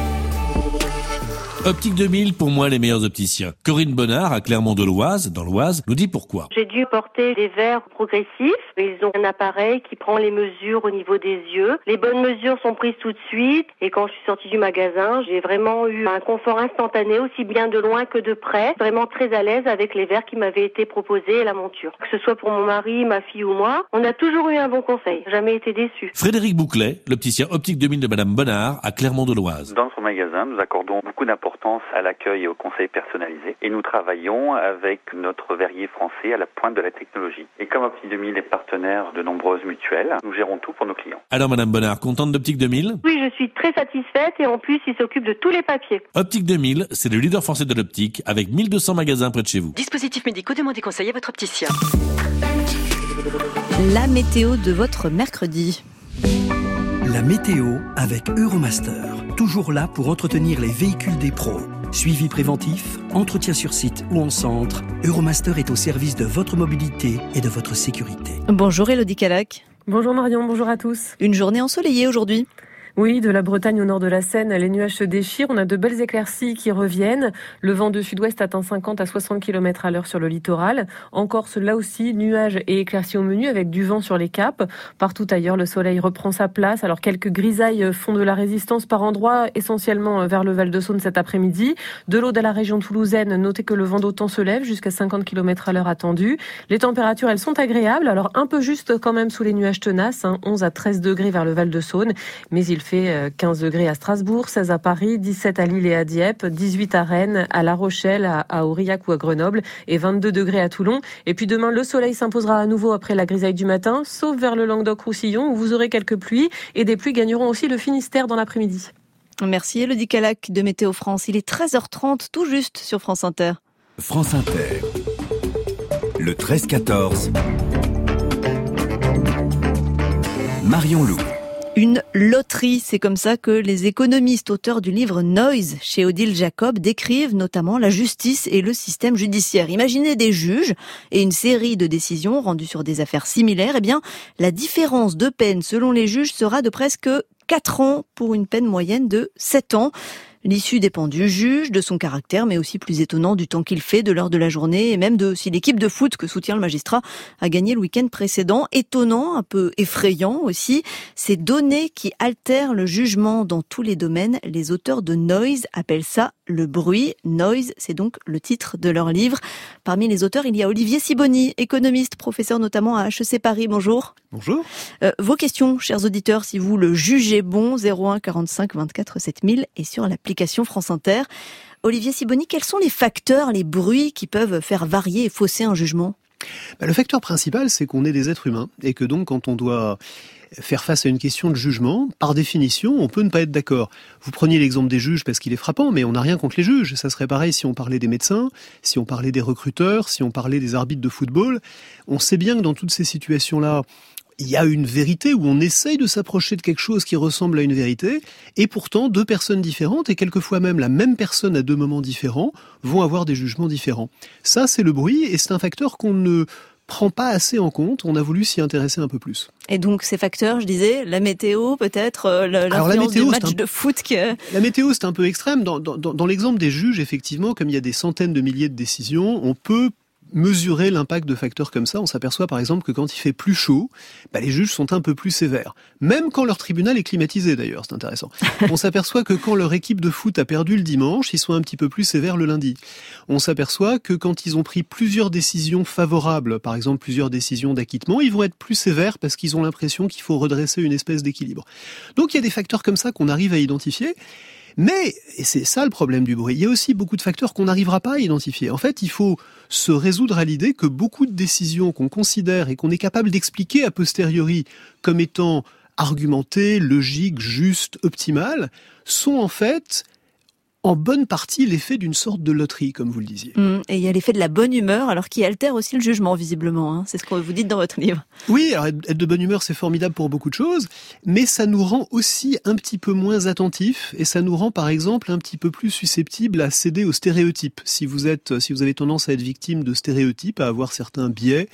[SPEAKER 21] Optique 2000, pour moi, les meilleurs opticiens. Corinne Bonnard, à Clermont-de-Loise, dans l'Oise, nous dit pourquoi.
[SPEAKER 22] J'ai dû porter des verres progressifs. Ils ont un appareil qui prend les mesures au niveau des yeux. Les bonnes mesures sont prises tout de suite. Et quand je suis sortie du magasin, j'ai vraiment eu un confort instantané, aussi bien de loin que de près. Vraiment très à l'aise avec les verres qui m'avaient été proposés et la monture. Que ce soit pour mon mari, ma fille ou moi, on a toujours eu un bon conseil. Jamais été déçus.
[SPEAKER 21] Frédéric Bouclet, l'opticien Optique 2000 de Madame Bonnard, à Clermont-de-Loise.
[SPEAKER 23] Dans son magasin, nous accordons beaucoup d'importance à l'accueil et au conseil personnalisé. Et nous travaillons avec notre verrier français à la pointe de la technologie. Et comme Optique 2000 est partenaire de nombreuses mutuelles, nous gérons tout pour nos clients.
[SPEAKER 21] Alors Madame Bonnard, contente d'Optique 2000?
[SPEAKER 22] Oui, je suis très satisfaite et en plus, il s'occupe de tous les papiers.
[SPEAKER 21] Optique 2000, c'est le leader français de l'optique avec 1200 magasins près de chez vous.
[SPEAKER 24] Dispositifs médicaux, demandez conseil à votre opticien.
[SPEAKER 2] La météo de votre mercredi.
[SPEAKER 5] La météo avec Euromaster. Toujours là pour entretenir les véhicules des pros. Suivi préventif, entretien sur site ou en centre, Euromaster est au service de votre mobilité et de votre sécurité.
[SPEAKER 2] Bonjour Élodie Calac.
[SPEAKER 6] Bonjour Marion, bonjour à tous.
[SPEAKER 2] Une journée ensoleillée aujourd'hui.
[SPEAKER 6] Oui, de la Bretagne au nord de la Seine, les nuages se déchirent. On a de belles éclaircies qui reviennent. Le vent de sud-ouest atteint 50 à 60 km à l'heure sur le littoral. En Corse, là aussi, nuages et éclaircies au menu avec du vent sur les caps. Partout ailleurs, le soleil reprend sa place. Alors, quelques grisailles font de la résistance par endroits, essentiellement vers le Val-de-Saône cet après-midi. De l'eau de la région toulousaine, notez que le vent d'automne se lève jusqu'à 50 km à l'heure attendu. Les températures, elles sont agréables. Alors, un peu juste quand même sous les nuages tenaces, 11 à 13 degrés vers le Val-de-Saône. Mais il fait 15 degrés à Strasbourg, 16 à Paris, 17 à Lille et à Dieppe, 18 à Rennes, à La Rochelle, à Aurillac ou à Grenoble et 22 degrés à Toulon. Et puis demain, le soleil s'imposera à nouveau après la grisaille du matin, sauf vers le Languedoc-Roussillon où vous aurez quelques pluies. Et des pluies gagneront aussi le Finistère dans l'après-midi.
[SPEAKER 2] Merci Élodie Calac de Météo France. Il est 13h30 tout juste sur France Inter.
[SPEAKER 4] France Inter. Le 13-14. Marion Loup.
[SPEAKER 2] Une loterie, c'est comme ça que les économistes auteurs du livre Noise chez Odile Jacob décrivent notamment la justice et le système judiciaire. Imaginez des juges et une série de décisions rendues sur des affaires similaires. Eh bien, la différence de peine selon les juges sera de presque 4 ans pour une peine moyenne de 7 ans. L'issue dépend du juge, de son caractère, mais aussi plus étonnant du temps qu'il fait, de l'heure de la journée et même de si l'équipe de foot que soutient le magistrat a gagné le week-end précédent. Étonnant, un peu effrayant aussi, ces données qui altèrent le jugement dans tous les domaines. Les auteurs de Noise appellent ça le bruit. Noise, c'est donc le titre de leur livre. Parmi les auteurs, il y a Olivier Sibony, économiste, professeur notamment à HEC Paris. Bonjour.
[SPEAKER 18] Bonjour.
[SPEAKER 2] Vos questions, chers auditeurs, si vous le jugez bon, 01 45 24 7000 et sur l'application France Inter. Olivier Sibony, quels sont les facteurs, les bruits qui peuvent faire varier et fausser un jugement ?
[SPEAKER 18] Le facteur principal, c'est qu'on est des êtres humains et que donc quand on doit faire face à une question de jugement, par définition, on peut ne pas être d'accord. Vous preniez l'exemple des juges parce qu'il est frappant, mais on n'a rien contre les juges. Ça serait pareil si on parlait des médecins, si on parlait des recruteurs, si on parlait des arbitres de football. On sait bien que dans toutes ces situations-là, il y a une vérité où on essaye de s'approcher de quelque chose qui ressemble à une vérité, et pourtant deux personnes différentes, et quelquefois même la même personne à deux moments différents, vont avoir des jugements différents. Ça, c'est le bruit, et c'est un facteur qu'on ne prend pas assez en compte. On a voulu s'y intéresser un peu plus.
[SPEAKER 2] Et donc ces facteurs, je disais, la météo peut-être, l'influence du match de foot.
[SPEAKER 18] La météo, c'est un peu extrême. Dans l'exemple des juges, effectivement, comme il y a des centaines de milliers de décisions, on peut mesurer l'impact de facteurs comme ça. On s'aperçoit par exemple que quand il fait plus chaud, les juges sont un peu plus sévères. Même quand leur tribunal est climatisé d'ailleurs, c'est intéressant. On s'aperçoit que quand leur équipe de foot a perdu le dimanche, ils sont un petit peu plus sévères le lundi. On s'aperçoit que quand ils ont pris plusieurs décisions favorables, par exemple plusieurs décisions d'acquittement, ils vont être plus sévères parce qu'ils ont l'impression qu'il faut redresser une espèce d'équilibre. Donc il y a des facteurs comme ça qu'on arrive à identifier. Mais, et c'est ça le problème du bruit, il y a aussi beaucoup de facteurs qu'on n'arrivera pas à identifier. En fait, il faut se résoudre à l'idée que beaucoup de décisions qu'on considère et qu'on est capable d'expliquer a posteriori comme étant argumentées, logiques, justes, optimales, sont en fait en bonne partie l'effet d'une sorte de loterie, comme vous le disiez.
[SPEAKER 2] Et il y a l'effet de la bonne humeur, alors qui altère aussi le jugement, visiblement. C'est ce que vous dites dans votre livre.
[SPEAKER 18] Oui, alors être de bonne humeur, c'est formidable pour beaucoup de choses, mais ça nous rend aussi un petit peu moins attentifs, et ça nous rend, par exemple, un petit peu plus susceptibles à céder aux stéréotypes. Si vous avez tendance à être victime de stéréotypes, à avoir certains biais,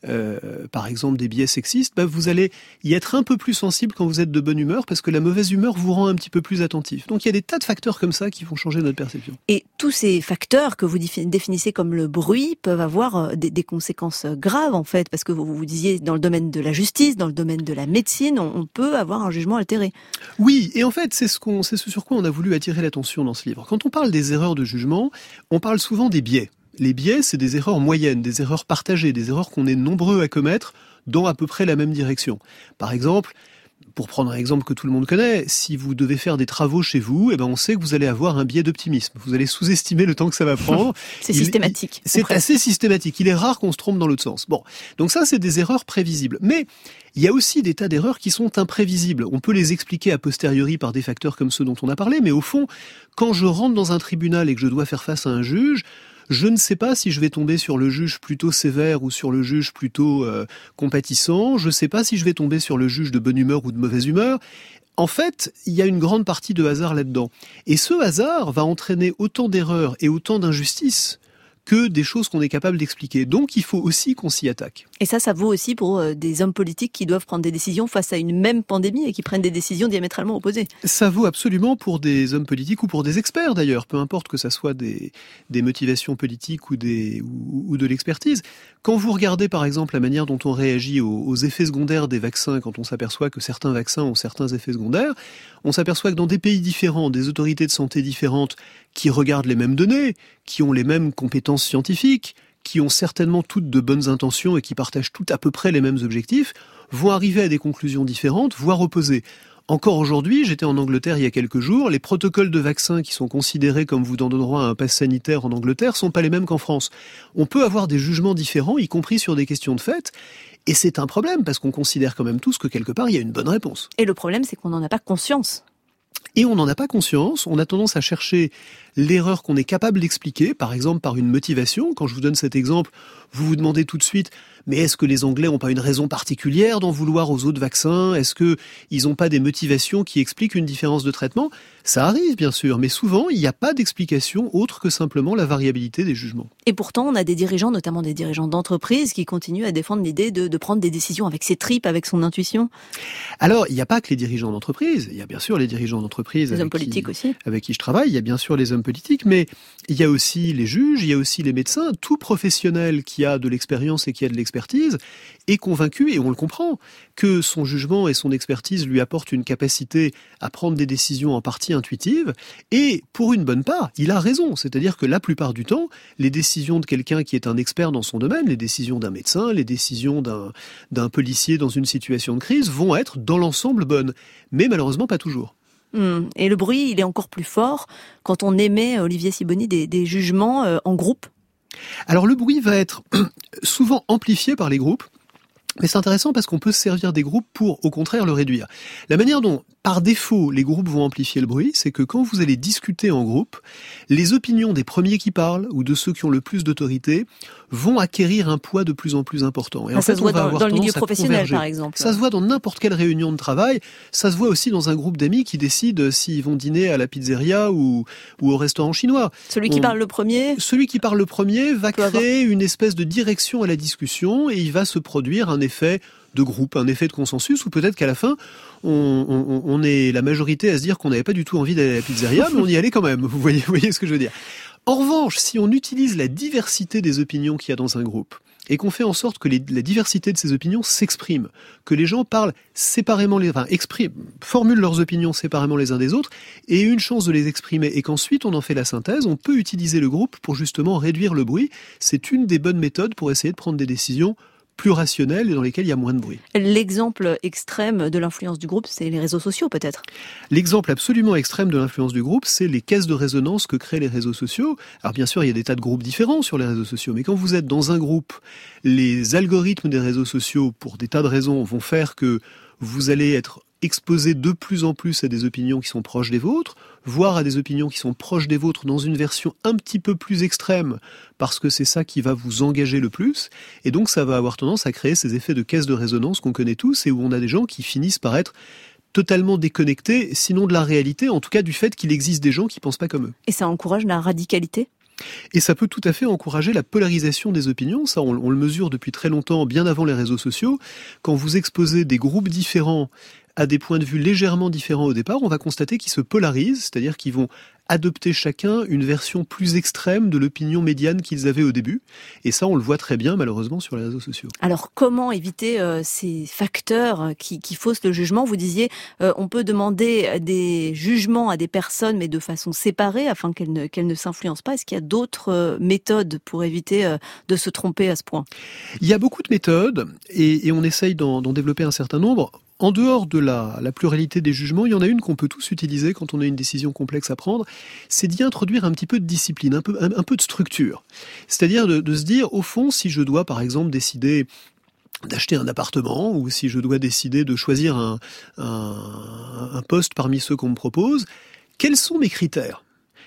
[SPEAKER 18] par exemple des biais sexistes, vous allez y être un peu plus sensible quand vous êtes de bonne humeur, parce que la mauvaise humeur vous rend un petit peu plus attentif. Donc il y a des tas de facteurs comme ça qui vont changer notre perception.
[SPEAKER 2] Et tous ces facteurs que vous définissez comme le bruit peuvent avoir des conséquences graves en fait, parce que vous disiez dans le domaine de la justice, dans le domaine de la médecine, on peut avoir un jugement altéré.
[SPEAKER 18] Oui, et en fait c'est ce sur quoi on a voulu attirer l'attention dans ce livre. Quand on parle des erreurs de jugement, on parle souvent des biais. Les biais, c'est des erreurs moyennes, des erreurs partagées, des erreurs qu'on est nombreux à commettre dans à peu près la même direction. Par exemple, pour prendre un exemple que tout le monde connaît, si vous devez faire des travaux chez vous, on sait que vous allez avoir un biais d'optimisme. Vous allez sous-estimer le temps que ça va prendre.
[SPEAKER 2] C'est systématique.
[SPEAKER 18] C'est assez systématique. Il est rare qu'on se trompe dans l'autre sens. Bon, donc ça, c'est des erreurs prévisibles. Mais il y a aussi des tas d'erreurs qui sont imprévisibles. On peut les expliquer a posteriori par des facteurs comme ceux dont on a parlé, mais au fond, quand je rentre dans un tribunal et que je dois faire face à un juge, Je ne sais pas si je vais tomber sur le juge plutôt sévère ou sur le juge plutôt compatissant. Je ne sais pas si je vais tomber sur le juge de bonne humeur ou de mauvaise humeur. En fait, il y a une grande partie de hasard là-dedans. Et ce hasard va entraîner autant d'erreurs et autant d'injustices que des choses qu'on est capable d'expliquer. Donc, il faut aussi qu'on s'y attaque.
[SPEAKER 2] Et ça vaut aussi pour des hommes politiques qui doivent prendre des décisions face à une même pandémie et qui prennent des décisions diamétralement opposées.
[SPEAKER 18] Ça vaut absolument pour des hommes politiques ou pour des experts d'ailleurs, peu importe que ça soit des motivations politiques ou de l'expertise. Quand vous regardez par exemple la manière dont on réagit aux effets secondaires des vaccins, quand on s'aperçoit que certains vaccins ont certains effets secondaires, on s'aperçoit que dans des pays différents, des autorités de santé différentes, qui regardent les mêmes données, qui ont les mêmes compétences scientifiques, qui ont certainement toutes de bonnes intentions et qui partagent toutes à peu près les mêmes objectifs, vont arriver à des conclusions différentes, voire opposées. Encore aujourd'hui, j'étais en Angleterre il y a quelques jours, les protocoles de vaccins qui sont considérés comme vous donnant droit à un pass sanitaire en Angleterre sont pas les mêmes qu'en France. On peut avoir des jugements différents, y compris sur des questions de fait, et c'est un problème parce qu'on considère quand même tous que quelque part il y a une bonne réponse.
[SPEAKER 2] Et le problème, c'est qu'on n'en a pas conscience.
[SPEAKER 18] Et on n'en a pas conscience, on a tendance à chercher l'erreur qu'on est capable d'expliquer, par exemple par une motivation. Quand je vous donne cet exemple, vous vous demandez tout de suite « mais est-ce que les Anglais n'ont pas une raison particulière d'en vouloir aux autres vaccins ? Est-ce qu'ils n'ont pas des motivations qui expliquent une différence de traitement ?» Ça arrive bien sûr, mais souvent il n'y a pas d'explication autre que simplement la variabilité des jugements.
[SPEAKER 2] Et pourtant on a des dirigeants, notamment des dirigeants d'entreprise, qui continuent à défendre l'idée de prendre des décisions avec ses tripes, avec son intuition.
[SPEAKER 18] Alors il n'y a pas que les dirigeants d'entreprise, il y a bien sûr les dirigeants d'entreprise
[SPEAKER 2] les hommes politiques aussi,
[SPEAKER 18] avec qui je travaille, il y a bien sûr les hommes politiques, mais il y a aussi les juges, il y a aussi les médecins. Tout professionnel qui a de l'expérience et qui a de l'expertise est convaincu, et on le comprend, que son jugement et son expertise lui apportent une capacité à prendre des décisions en partie intuitives, et pour une bonne part, il a raison. C'est-à-dire que la plupart du temps, les décisions de quelqu'un qui est un expert dans son domaine, les décisions d'un médecin, les décisions d'un policier dans une situation de crise vont être dans l'ensemble bonnes, mais malheureusement pas toujours.
[SPEAKER 2] Et le bruit, il est encore plus fort quand on émet, Olivier Sibony, des jugements en groupe.
[SPEAKER 18] Alors le bruit va être souvent amplifié par les groupes, mais c'est intéressant parce qu'on peut se servir des groupes pour, au contraire, le réduire. La manière dont, par défaut, les groupes vont amplifier le bruit, c'est que quand vous allez discuter en groupe, les opinions des premiers qui parlent, ou de ceux qui ont le plus d'autorité, vont acquérir un poids de plus en plus important. Et en
[SPEAKER 2] ça
[SPEAKER 18] fait,
[SPEAKER 2] se voit
[SPEAKER 18] on va avoir
[SPEAKER 2] dans le milieu
[SPEAKER 18] tendance à
[SPEAKER 2] professionnel,
[SPEAKER 18] converger.
[SPEAKER 2] par exemple.
[SPEAKER 18] Ça se voit dans n'importe quelle réunion de travail. Ça se voit aussi dans un groupe d'amis qui décident s'ils vont dîner à la pizzeria ou au restaurant chinois.
[SPEAKER 2] Celui qui parle le premier
[SPEAKER 18] va créer une espèce de direction à la discussion, et il va se produire un effet de groupe, un effet de consensus, ou peut-être qu'à la fin, on est la majorité à se dire qu'on n'avait pas du tout envie d'aller à la pizzeria, mais on y allait quand même. Vous voyez ce que je veux dire. En revanche, si on utilise la diversité des opinions qu'il y a dans un groupe, et qu'on fait en sorte que la diversité de ces opinions s'exprime, que les gens parlent séparément, formulent leurs opinions séparément les uns des autres, et aient une chance de les exprimer, et qu'ensuite on en fait la synthèse, on peut utiliser le groupe pour justement réduire le bruit. C'est une des bonnes méthodes pour essayer de prendre des décisions plus rationnelles et dans lesquelles il y a moins de bruit.
[SPEAKER 2] L'exemple extrême de l'influence du groupe, c'est les réseaux sociaux peut-être.
[SPEAKER 18] L'exemple absolument extrême de l'influence du groupe, c'est les caisses de résonance que créent les réseaux sociaux. Alors bien sûr, il y a des tas de groupes différents sur les réseaux sociaux, mais quand vous êtes dans un groupe, les algorithmes des réseaux sociaux, pour des tas de raisons, vont faire que vous allez être exposé de plus en plus à des opinions qui sont proches des vôtres, voire à des opinions qui sont proches des vôtres dans une version un petit peu plus extrême, parce que c'est ça qui va vous engager le plus, et donc ça va avoir tendance à créer ces effets de caisse de résonance qu'on connaît tous, et où on a des gens qui finissent par être totalement déconnectés, sinon de la réalité, en tout cas du fait qu'il existe des gens qui pensent pas comme eux.
[SPEAKER 2] Et ça encourage la radicalité ?
[SPEAKER 18] Et ça peut tout à fait encourager la polarisation des opinions. Ça, on le mesure depuis très longtemps, bien avant les réseaux sociaux. Quand vous exposez des groupes différents à des points de vue légèrement différents au départ, on va constater qu'ils se polarisent, c'est-à-dire qu'ils vont adopter chacun une version plus extrême de l'opinion médiane qu'ils avaient au début. Et ça, on le voit très bien, malheureusement, sur les réseaux sociaux.
[SPEAKER 2] Alors, comment éviter ces facteurs qui faussent le jugement ? Vous disiez, on peut demander des jugements à des personnes, mais de façon séparée, afin qu'elles ne s'influencent pas. Est-ce qu'il y a d'autres méthodes pour éviter de se tromper à ce point ?
[SPEAKER 18] Il y a beaucoup de méthodes, et on essaye d'en développer un certain nombre. En dehors de la pluralité des jugements, il y en a une qu'on peut tous utiliser quand on a une décision complexe à prendre, c'est d'y introduire un petit peu de discipline, un peu de structure. C'est-à-dire de se dire, au fond, si je dois par exemple décider d'acheter un appartement, ou si je dois décider de choisir un poste parmi ceux qu'on me propose, quels sont mes critères ?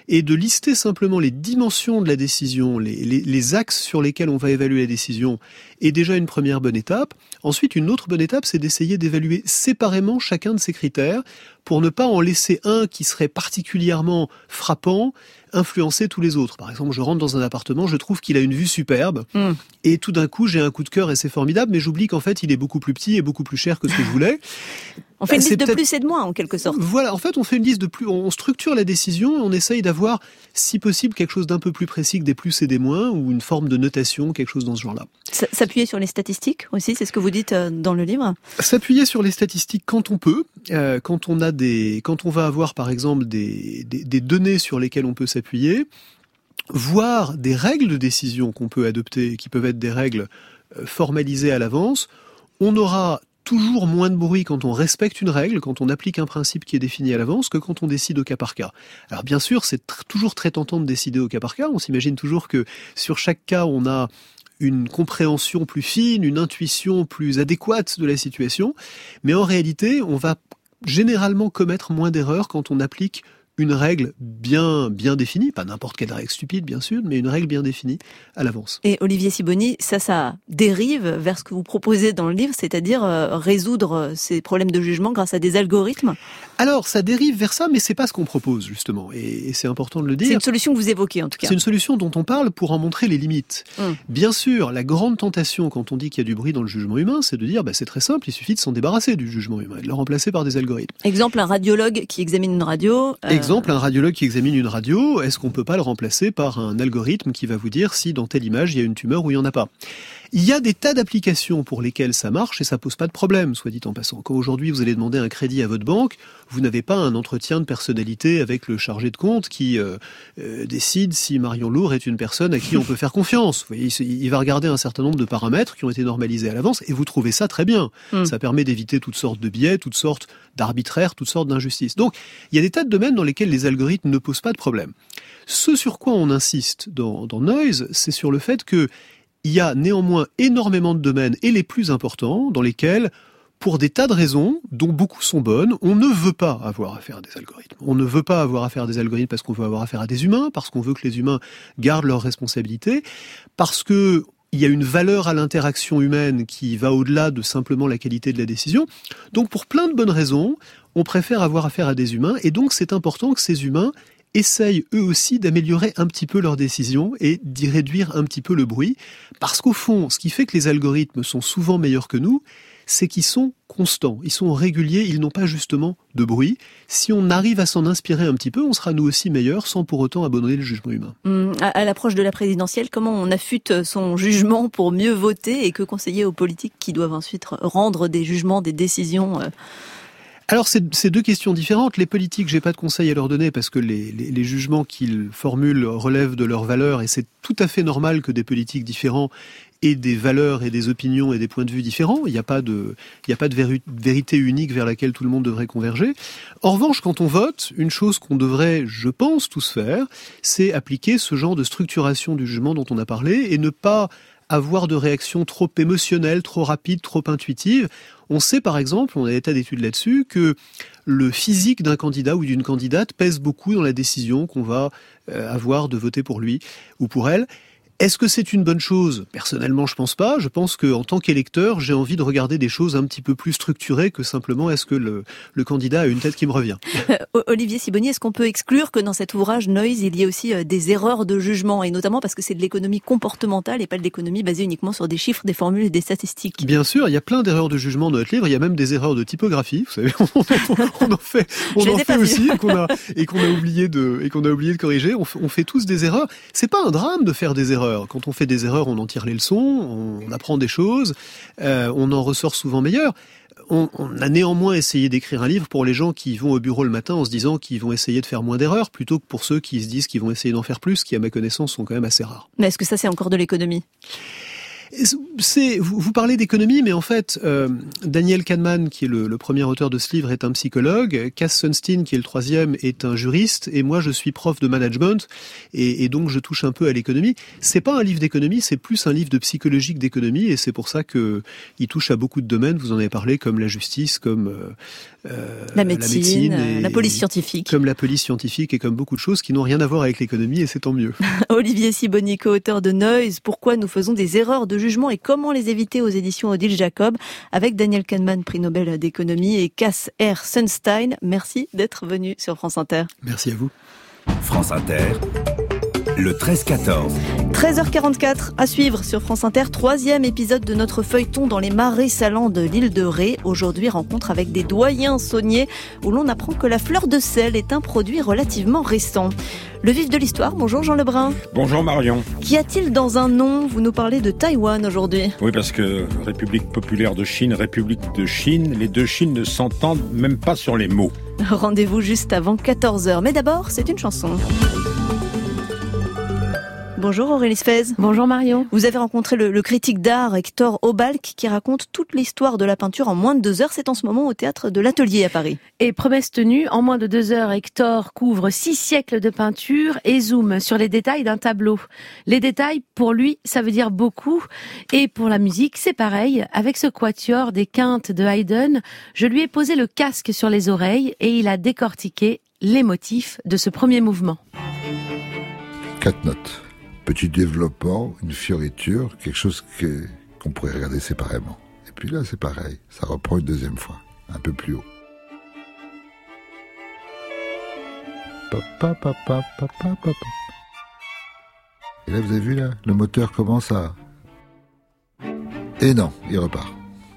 [SPEAKER 18] et de lister simplement les dimensions de la décision, les axes sur lesquels on va évaluer la décision, est déjà une première bonne étape. Ensuite, une autre bonne étape, c'est d'essayer d'évaluer séparément chacun de ces critères pour ne pas en laisser un qui serait particulièrement frappant, influencer tous les autres. Par exemple, je rentre dans un appartement, je trouve qu'il a une vue superbe, et tout d'un coup, j'ai un coup de cœur et c'est formidable, mais j'oublie qu'en fait, il est beaucoup plus petit et beaucoup plus cher que ce que je voulais.
[SPEAKER 2] On fait une liste de plus et de moins, en quelque sorte.
[SPEAKER 18] Voilà, en fait, on fait une liste de plus, on structure la décision, on essaye d'avoir, si possible, quelque chose d'un peu plus précis que des plus et des moins, ou une forme de notation, quelque chose dans ce genre-là.
[SPEAKER 2] S'appuyer sur les statistiques aussi, c'est ce que vous dites dans le livre?
[SPEAKER 18] S'appuyer sur les statistiques quand on peut, quand on va avoir, par exemple, des données sur lesquelles on peut s'appuyer, voir des règles de décision qu'on peut adopter, qui peuvent être des règles formalisées à l'avance. On aura toujours moins de bruit quand on respecte une règle, quand on applique un principe qui est défini à l'avance, que quand on décide au cas par cas. Alors bien sûr, c'est toujours très tentant de décider au cas par cas. On s'imagine toujours que sur chaque cas, on a une compréhension plus fine, une intuition plus adéquate de la situation. Mais en réalité, on va généralement commettre moins d'erreurs quand on applique une règle bien définie, pas n'importe quelle règle stupide bien sûr, mais une règle bien définie à l'avance.
[SPEAKER 2] Et Olivier Sibony, ça dérive vers ce que vous proposez dans le livre, c'est-à-dire résoudre ces problèmes de jugement grâce à des algorithmes?
[SPEAKER 18] Alors, ça dérive vers ça, mais c'est pas ce qu'on propose justement, et c'est important de le dire.
[SPEAKER 2] C'est une solution que vous évoquez en tout cas.
[SPEAKER 18] C'est une solution dont on parle pour en montrer les limites. Bien sûr, la grande tentation quand on dit qu'il y a du bruit dans le jugement humain, c'est de dire c'est très simple, il suffit de s'en débarrasser du jugement humain et de le remplacer par des algorithmes.
[SPEAKER 2] Exemple, un radiologue qui examine une radio.
[SPEAKER 18] Exemple, un radiologue qui examine une radio, est-ce qu'on peut pas le remplacer par un algorithme qui va vous dire si dans telle image il y a une tumeur ou il y en a pas? Il y a des tas d'applications pour lesquelles ça marche et ça pose pas de problème, soit dit en passant. Quand aujourd'hui vous allez demander un crédit à votre banque, vous n'avez pas un entretien de personnalité avec le chargé de compte qui décide si Marion Lourd est une personne à qui on peut faire confiance. Vous voyez, il va regarder un certain nombre de paramètres qui ont été normalisés à l'avance et vous trouvez ça très bien. Ça permet d'éviter toutes sortes de biais, toutes sortes d'arbitraires, toutes sortes d'injustices. Donc, il y a des tas de domaines dans lesquels les algorithmes ne posent pas de problème. Ce sur quoi on insiste dans Noise, c'est sur le fait que il y a néanmoins énormément de domaines, et les plus importants, dans lesquels, pour des tas de raisons, dont beaucoup sont bonnes, on ne veut pas avoir affaire à des algorithmes. On ne veut pas avoir affaire à des algorithmes parce qu'on veut avoir affaire à des humains, parce qu'on veut que les humains gardent leurs responsabilités, parce que il y a une valeur à l'interaction humaine qui va au-delà de simplement la qualité de la décision. Donc pour plein de bonnes raisons, on préfère avoir affaire à des humains, et donc c'est important que ces humains essayent eux aussi d'améliorer un petit peu leurs décisions et d'y réduire un petit peu le bruit. Parce qu'au fond, ce qui fait que les algorithmes sont souvent meilleurs que nous, c'est qu'ils sont constants, ils sont réguliers, ils n'ont pas justement de bruit. Si on arrive à s'en inspirer un petit peu, on sera nous aussi meilleurs sans pour autant abandonner le jugement humain.
[SPEAKER 2] À l'approche de la présidentielle, comment on affûte son jugement pour mieux voter et que conseiller aux politiques qui doivent ensuite rendre des jugements, des décisions
[SPEAKER 18] Alors c'est deux questions différentes. Les politiques, j'ai pas de conseils à leur donner parce que les jugements qu'ils formulent relèvent de leurs valeurs et c'est tout à fait normal que des politiques différents aient des valeurs et des opinions et des points de vue différents. Il n'y a pas de vérité unique vers laquelle tout le monde devrait converger. En revanche, quand on vote, une chose qu'on devrait, je pense, tous faire, c'est appliquer ce genre de structuration du jugement dont on a parlé et ne pas avoir de réaction trop émotionnelle, trop rapide, trop intuitive. On sait par exemple, on a des tas d'études là-dessus, que le physique d'un candidat ou d'une candidate pèse beaucoup dans la décision qu'on va avoir de voter pour lui ou pour elle. Est-ce que c'est une bonne chose? Personnellement, je pense pas. Je pense qu'en tant qu'électeur, j'ai envie de regarder des choses un petit peu plus structurées que simplement est-ce que le candidat a une tête qui me revient.
[SPEAKER 2] Olivier Sibony, est-ce qu'on peut exclure que dans cet ouvrage Noise, il y ait aussi des erreurs de jugement, et notamment parce que c'est de l'économie comportementale et pas de l'économie basée uniquement sur des chiffres, des formules et des statistiques?
[SPEAKER 18] Bien sûr, il y a plein d'erreurs de jugement dans notre livre. Il y a même des erreurs de typographie. Vous savez, on en fait aussi et qu'on a oublié de corriger. On fait tous des erreurs. C'est pas un drame de faire des erreurs. Quand on fait des erreurs, on en tire les leçons, on apprend des choses, on en ressort souvent meilleur. On a néanmoins essayé d'écrire un livre pour les gens qui vont au bureau le matin en se disant qu'ils vont essayer de faire moins d'erreurs, plutôt que pour ceux qui se disent qu'ils vont essayer d'en faire plus, qui à ma connaissance sont quand même assez rares.
[SPEAKER 2] Mais est-ce que ça c'est encore de l'économie ?
[SPEAKER 18] Vous parlez d'économie, mais en fait, Daniel Kahneman, qui est le premier auteur de ce livre, est un psychologue. Cass Sunstein, qui est le troisième, est un juriste. Et moi, je suis prof de management. Et donc, je touche un peu à l'économie. C'est pas un livre d'économie, c'est plus un livre de psychologie que d'économie. Et c'est pour ça qu'il touche à beaucoup de domaines. Vous en avez parlé, comme la justice, comme
[SPEAKER 2] la médecine la police scientifique.
[SPEAKER 18] Comme la police scientifique et comme beaucoup de choses qui n'ont rien à voir avec l'économie. Et c'est tant mieux.
[SPEAKER 2] Olivier Sibonico, auteur de Noise, pourquoi nous faisons des erreurs de jugement et comment les éviter, aux éditions Odile Jacob, avec Daniel Kahneman, prix Nobel d'économie, et Cass R. Sunstein. Merci d'être venu sur France Inter.
[SPEAKER 18] Merci à vous.
[SPEAKER 4] France Inter, le 13-14.
[SPEAKER 2] 13h44 à suivre sur France Inter, 3e épisode de notre feuilleton dans les marais salants de l'île de Ré. Aujourd'hui, rencontre avec des doyens sauniers où l'on apprend que la fleur de sel est un produit relativement récent. Le vif de l'histoire, bonjour Jean Lebrun.
[SPEAKER 1] Bonjour Marion.
[SPEAKER 2] Qu'y a-t-il dans un nom ? Vous nous parlez de Taïwan aujourd'hui.
[SPEAKER 1] Oui, parce que République populaire de Chine, République de Chine, les deux Chines ne s'entendent même pas sur les mots.
[SPEAKER 2] Rendez-vous juste avant 14h. Mais d'abord, c'est une chanson. Bonjour Aurélie Sfez.
[SPEAKER 6] Bonjour Marion.
[SPEAKER 2] Vous avez rencontré le critique d'art Hector Obalk qui raconte toute l'histoire de la peinture en moins de 2 heures. C'est en ce moment au Théâtre de l'Atelier à Paris.
[SPEAKER 6] Et promesse tenue, en moins de 2 heures, Hector couvre 6 siècles de peinture et zoome sur les détails d'un tableau. Les détails, pour lui, ça veut dire beaucoup. Et pour la musique, c'est pareil. Avec ce quatuor des quintes de Haydn, je lui ai posé le casque sur les oreilles et il a décortiqué les motifs de ce premier mouvement.
[SPEAKER 3] 4 notes. Petit développement, une fioriture, quelque chose qu'on pourrait regarder séparément. Et puis là, c'est pareil, ça reprend une deuxième fois, un peu plus haut. Papa, papa, papa, papa. Et là, vous avez vu, là, le moteur commence à... Et non, il repart.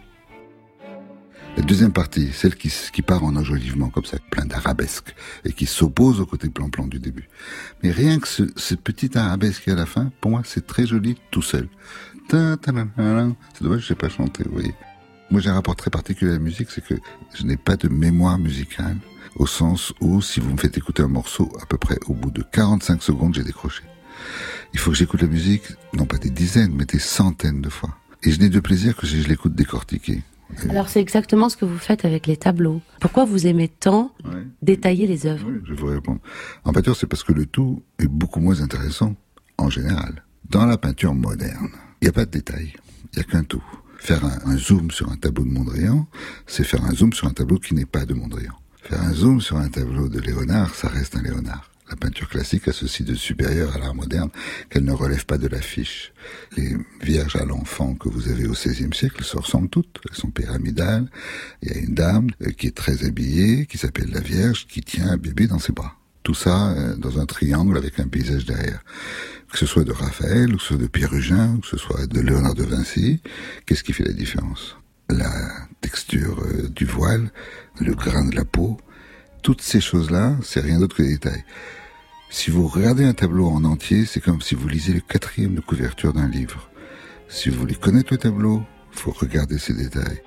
[SPEAKER 3] La deuxième partie, celle qui part en enjolivement comme ça, plein d'arabesques, et qui s'oppose au côté plan-plan du début. Mais rien que ce petit arabesque à la fin, pour moi, c'est très joli tout seul. C'est dommage que je sais pas chanter, vous voyez. Moi, j'ai un rapport très particulier à la musique, c'est que je n'ai pas de mémoire musicale, au sens où, si vous me faites écouter un morceau, à peu près au bout de 45 secondes, j'ai décroché. Il faut que j'écoute la musique, non pas des dizaines, mais des centaines de fois. Et je n'ai de plaisir que si je l'écoute décortiquer.
[SPEAKER 6] Alors c'est exactement ce que vous faites avec les tableaux. Pourquoi vous aimez tant détailler les œuvres ?
[SPEAKER 3] Oui, je vais vous répondre. En peinture, c'est parce que le tout est beaucoup moins intéressant, en général. Dans la peinture moderne, il n'y a pas de détail, il n'y a qu'un tout. Faire un zoom sur un tableau de Mondrian, c'est faire un zoom sur un tableau qui n'est pas de Mondrian. Faire un zoom sur un tableau de Léonard, ça reste un Léonard. La peinture classique a ceci de supérieur à l'art moderne qu'elle ne relève pas de l'affiche. Les Vierges à l'enfant que vous avez au XVIe siècle se ressemblent toutes. Elles sont pyramidales. Il y a une dame qui est très habillée, qui s'appelle la Vierge, qui tient un bébé dans ses bras. Tout ça dans un triangle avec un paysage derrière. Que ce soit de Raphaël, ou que ce soit de Pérugin, ou que ce soit de Léonard de Vinci, qu'est-ce qui fait la différence ? La texture du voile, le grain de la peau, toutes ces choses-là, c'est rien d'autre que des détails. Si vous regardez un tableau en entier, c'est comme si vous lisez le 4e de couverture d'un livre. Si vous voulez connaître le tableau, il faut regarder ces détails.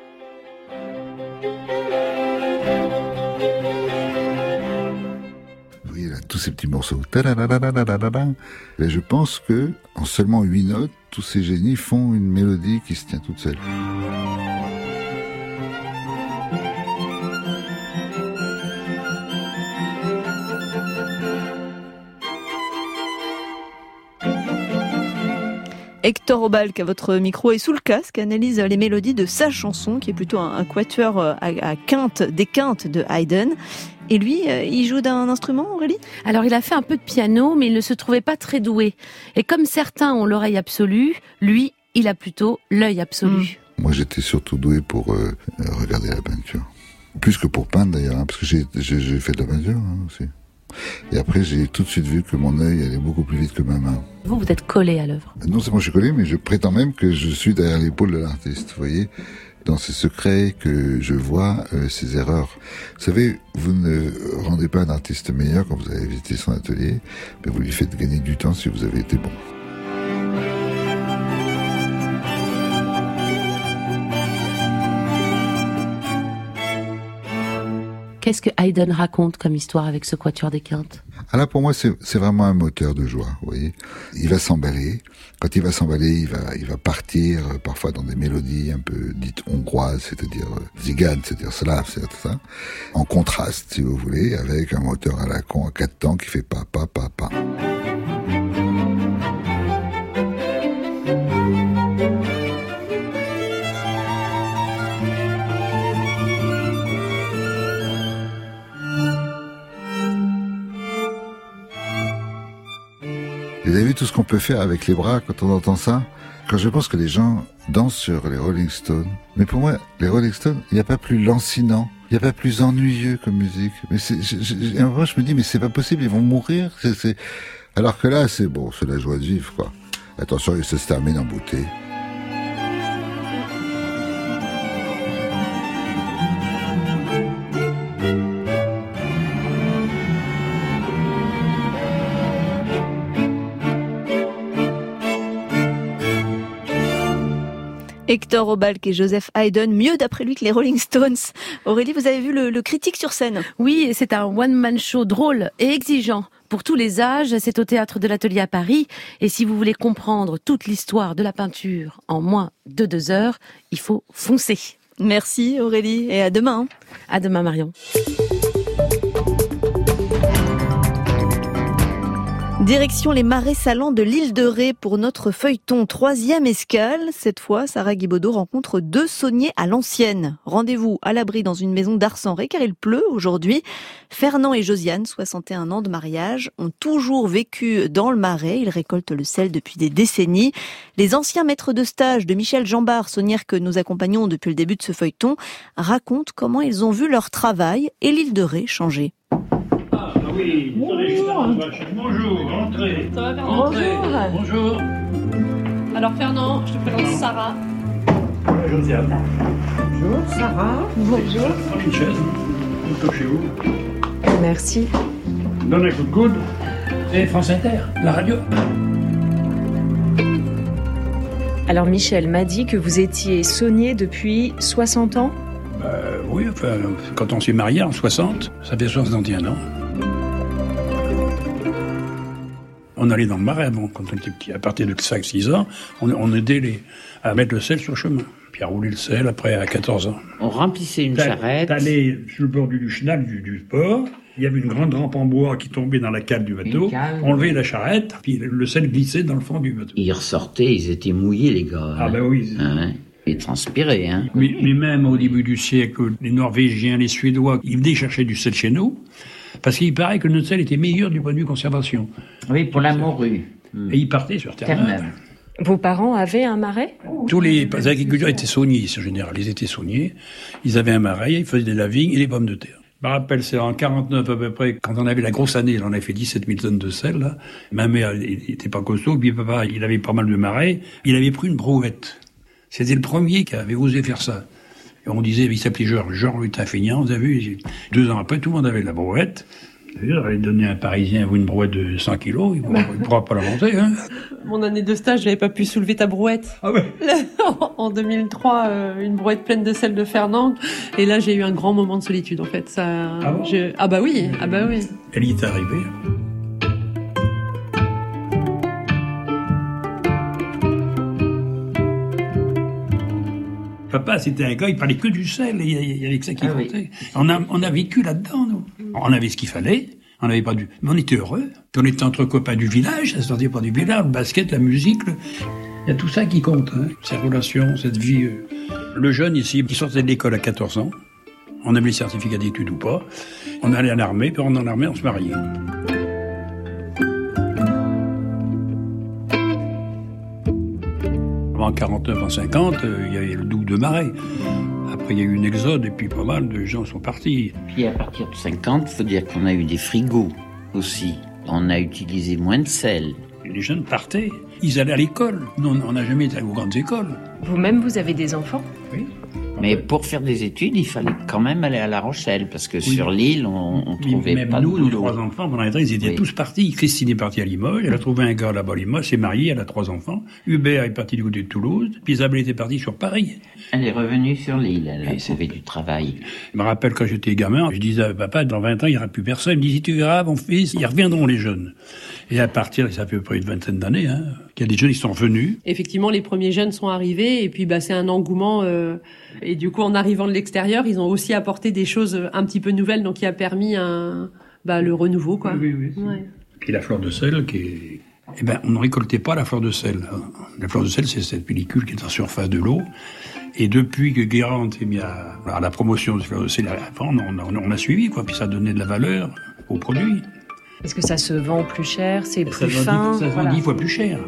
[SPEAKER 3] Vous voyez là, tous ces petits morceaux. Et je pense que, en seulement 8 notes, tous ces génies font une mélodie qui se tient toute seule.
[SPEAKER 2] Hector Obalk à votre micro et sous le casque analyse les mélodies de sa chanson qui est plutôt un quatuor à quinte, des quintes de Haydn. Et lui, il joue d'un instrument, Aurélie ?
[SPEAKER 6] Alors il a fait un peu de piano, mais il ne se trouvait pas très doué. Et comme certains ont l'oreille absolue, lui, il a plutôt l'œil absolu.
[SPEAKER 3] Moi j'étais surtout doué pour regarder la peinture. Plus que pour peindre d'ailleurs, hein, parce que j'ai fait de la peinture aussi. Et après, j'ai tout de suite vu que mon œil allait beaucoup plus vite que ma main.
[SPEAKER 6] Vous êtes collé à l'œuvre.
[SPEAKER 3] Non seulement je suis collé, mais je prétends même que je suis derrière l'épaule de l'artiste. Vous voyez, dans ses secrets que je vois ses erreurs. Vous savez, vous ne rendez pas un artiste meilleur quand vous avez visité son atelier, mais vous lui faites gagner du temps si vous avez été bon.
[SPEAKER 7] Qu'est-ce que Haydn raconte comme histoire avec ce quatuor des Quintes?
[SPEAKER 3] Là, pour moi, c'est vraiment un moteur de joie, vous voyez. Il va s'emballer. Quand il va s'emballer, il va partir, parfois dans des mélodies un peu dites hongroises, c'est-à-dire tziganes, c'est-à-dire slaves, c'est ça. En contraste, si vous voulez, avec un moteur à la con à 4 temps qui fait pa, pa, pa, pa. Vous avez vu tout ce qu'on peut faire avec les bras quand on entend ça? Quand je pense que les gens dansent sur les Rolling Stones, mais pour moi, les Rolling Stones, il n'y a pas plus lancinant, il n'y a pas plus ennuyeux comme musique. Mais à un moment, je me dis, mais c'est pas possible, ils vont mourir. Alors que là, c'est bon, c'est la joie de vivre, quoi. Attention, ça se termine en beauté.
[SPEAKER 2] Hector Aubalque et Joseph Haydn, mieux d'après lui que les Rolling Stones. Aurélie, vous avez vu le critique sur scène?
[SPEAKER 7] Oui, c'est un one-man show drôle et exigeant. Pour tous les âges, c'est au Théâtre de l'Atelier à Paris. Et si vous voulez comprendre toute l'histoire de la peinture en moins de 2 heures, il faut foncer.
[SPEAKER 2] Merci Aurélie, et à demain.
[SPEAKER 7] À demain Marion.
[SPEAKER 2] Direction les marais salants de l'île de Ré pour notre feuilleton 3e escale. Cette fois, Sarah Guibaudot rencontre 2 sauniers à l'ancienne. Rendez-vous à l'abri dans une maison d'Ars-en-Ré car il pleut aujourd'hui. Fernand et Josiane, 61 ans de mariage, ont toujours vécu dans le marais. Ils récoltent le sel depuis des décennies. Les anciens maîtres de stage de Michel Jambard, saunière que nous accompagnons depuis le début de ce feuilleton, racontent comment ils ont vu leur travail et l'île de Ré changer.
[SPEAKER 10] Oui, bonjour, entrez.
[SPEAKER 6] Ça va, Fernand?
[SPEAKER 10] Bonjour.
[SPEAKER 6] Alors Fernand, je te présente Sarah.
[SPEAKER 10] Josiane.
[SPEAKER 6] Bonjour Sarah. Bonjour.
[SPEAKER 10] Prenez une chaise, vous chez vous.
[SPEAKER 6] Merci.
[SPEAKER 10] Donne un coup de coude. C'est France Inter, la radio.
[SPEAKER 6] Alors Michel m'a dit que vous étiez saunier depuis 60 ans.
[SPEAKER 10] Oui, enfin, quand on s'est marié en 60, ça fait 61 ans. On allait dans le marais avant, quand on était petit. À partir de 5-6 ans, on aidait à mettre le sel sur le chemin. Puis à rouler le sel, après, à 14 ans.
[SPEAKER 11] On remplissait une charrette.
[SPEAKER 10] T'allais sur le bord du chenal du port. Il y avait une grande rampe en bois qui tombait dans la cale du bateau. On levait la charrette, puis le sel glissait dans le fond du bateau.
[SPEAKER 11] Ils ressortaient, ils étaient mouillés, les gars.
[SPEAKER 10] Ah ben oui.
[SPEAKER 11] Hein? Ils transpiraient, hein.
[SPEAKER 10] Mais même au début du siècle, les Norvégiens, les Suédois, ils venaient chercher du sel chez nous. Parce qu'il paraît que notre sel était meilleur du point de vue conservation.
[SPEAKER 11] Oui, pour la morue.
[SPEAKER 10] Et ils partaient sur Terre-Neuve.
[SPEAKER 6] Vos parents avaient un marais?
[SPEAKER 10] Tous les agriculteurs étaient sauniers, en général. Ils étaient sauniers. Ils avaient un marais, ils faisaient de la vigne et des pommes de terre. Je me rappelle, c'est en 49 à peu près, quand on avait la grosse année, on avait fait 17 000 tonnes de sel, là. Ma mère, elle était pas costaud, puis papa, il avait pas mal de marais. Il avait pris une brouette. C'était le premier qui avait osé faire ça. Et on disait, il s'appelait Georges. Georges était un feignant, vous avez vu. 2 ans après, tout le monde avait la brouette. Vous allez donner à un Parisien une brouette de 100 kilos, il ne pourra pas la monter. Hein.
[SPEAKER 6] Mon année de stage, j'avais pas pu soulever ta brouette.
[SPEAKER 10] Ah ouais.
[SPEAKER 6] En 2003, une brouette pleine de sel de Fernand. Et là, j'ai eu un grand moment de solitude, en fait. Ça,
[SPEAKER 10] ah bon?
[SPEAKER 6] Ah bah oui, ah bah oui.
[SPEAKER 10] Elle y est arrivée. Papa, c'était un gars, il parlait que du sel, et il y avait que ça qui comptait. Oui. On a vécu là-dedans, nous. On avait ce qu'il fallait, on n'avait pas mais on était heureux. Puis on était entre copains du village, ça se sortait pas du village, le basket, la musique, il y a tout ça qui compte, hein. Ces relations, cette vie. Le jeune ici, il sortait de l'école à 14 ans, on avait les certificats d'études ou pas, on allait à l'armée, puis on dans l'armée, on se mariait. En 49, en 50, il y avait le Doubs de Marais. Après, il y a eu une exode, et puis pas mal de gens sont partis.
[SPEAKER 11] Puis à partir de 50, il faut dire qu'on a eu des frigos aussi. On a utilisé moins de sel.
[SPEAKER 10] Les jeunes partaient, ils allaient à l'école. Nous, on n'a jamais été aux grandes écoles.
[SPEAKER 6] Vous-même, vous avez des enfants?
[SPEAKER 10] Oui.
[SPEAKER 11] Mais pour faire des études, il fallait quand même aller à La Rochelle, parce que sur l'île, on trouvait
[SPEAKER 10] même
[SPEAKER 11] pas de boulot.
[SPEAKER 10] Nous, nos 3 enfants, pendant les temps, ils étaient tous partis. Christine est partie à Limoges, elle a trouvé un gars là-bas à Limoges, s'est mariée, elle a 3 enfants. Hubert est parti du côté de Toulouse, puis Isabelle était partie sur Paris.
[SPEAKER 11] Elle est revenue sur l'île, elle a trouvé du travail.
[SPEAKER 10] Je me rappelle quand j'étais gamin, je disais à papa, dans 20 ans, il n'y aura plus personne. Il me dit, tu verras, mon fils, ils reviendront les jeunes. Et à partir, ça fait à peu près une vingtaine d'années, qu'il y a des jeunes qui sont revenus.
[SPEAKER 6] Effectivement, les premiers jeunes sont arrivés, et puis c'est un engouement. Et du coup, en arrivant de l'extérieur, ils ont aussi apporté des choses un petit peu nouvelles, donc qui a permis le renouveau, quoi.
[SPEAKER 10] Oui. Ouais. Puis la fleur de sel, on ne récoltait pas la fleur de sel. La fleur de sel, c'est cette pellicule qui est en surface de l'eau. Et depuis que Guérande s'est mis à la promotion de fleur de sel, on a suivi, quoi. Puis ça donnait de la valeur aux produits.
[SPEAKER 6] Est-ce que ça se vend plus cher, c'est plus fin?
[SPEAKER 10] Ça se vend 10 fois plus cher.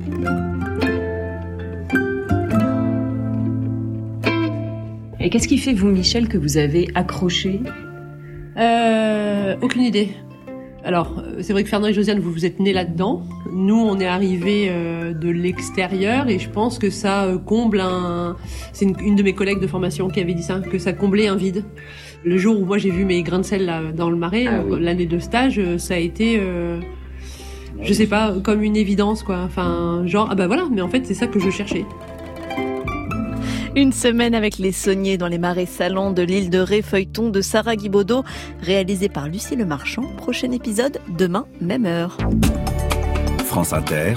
[SPEAKER 6] Et qu'est-ce qui fait, vous, Michel, que vous avez accroché? Aucune idée. Alors, c'est vrai que Fernand et Josiane, vous êtes nés là-dedans. Nous, on est arrivés de l'extérieur et je pense que ça comble C'est une de mes collègues de formation qui avait dit ça, que ça comblait un vide. Le jour où moi j'ai vu mes grains de sel là, dans le Marais, l'année de stage, ça a été, je sais pas, comme une évidence, quoi. Enfin, genre, voilà, mais en fait, c'est ça que je cherchais.
[SPEAKER 2] Une semaine avec les sauniers dans les marais salants de l'île de Ré, feuilleton de Sarah Guibaudot, réalisé par Lucie Lemarchand. Prochain épisode, demain, même heure.
[SPEAKER 4] France Inter,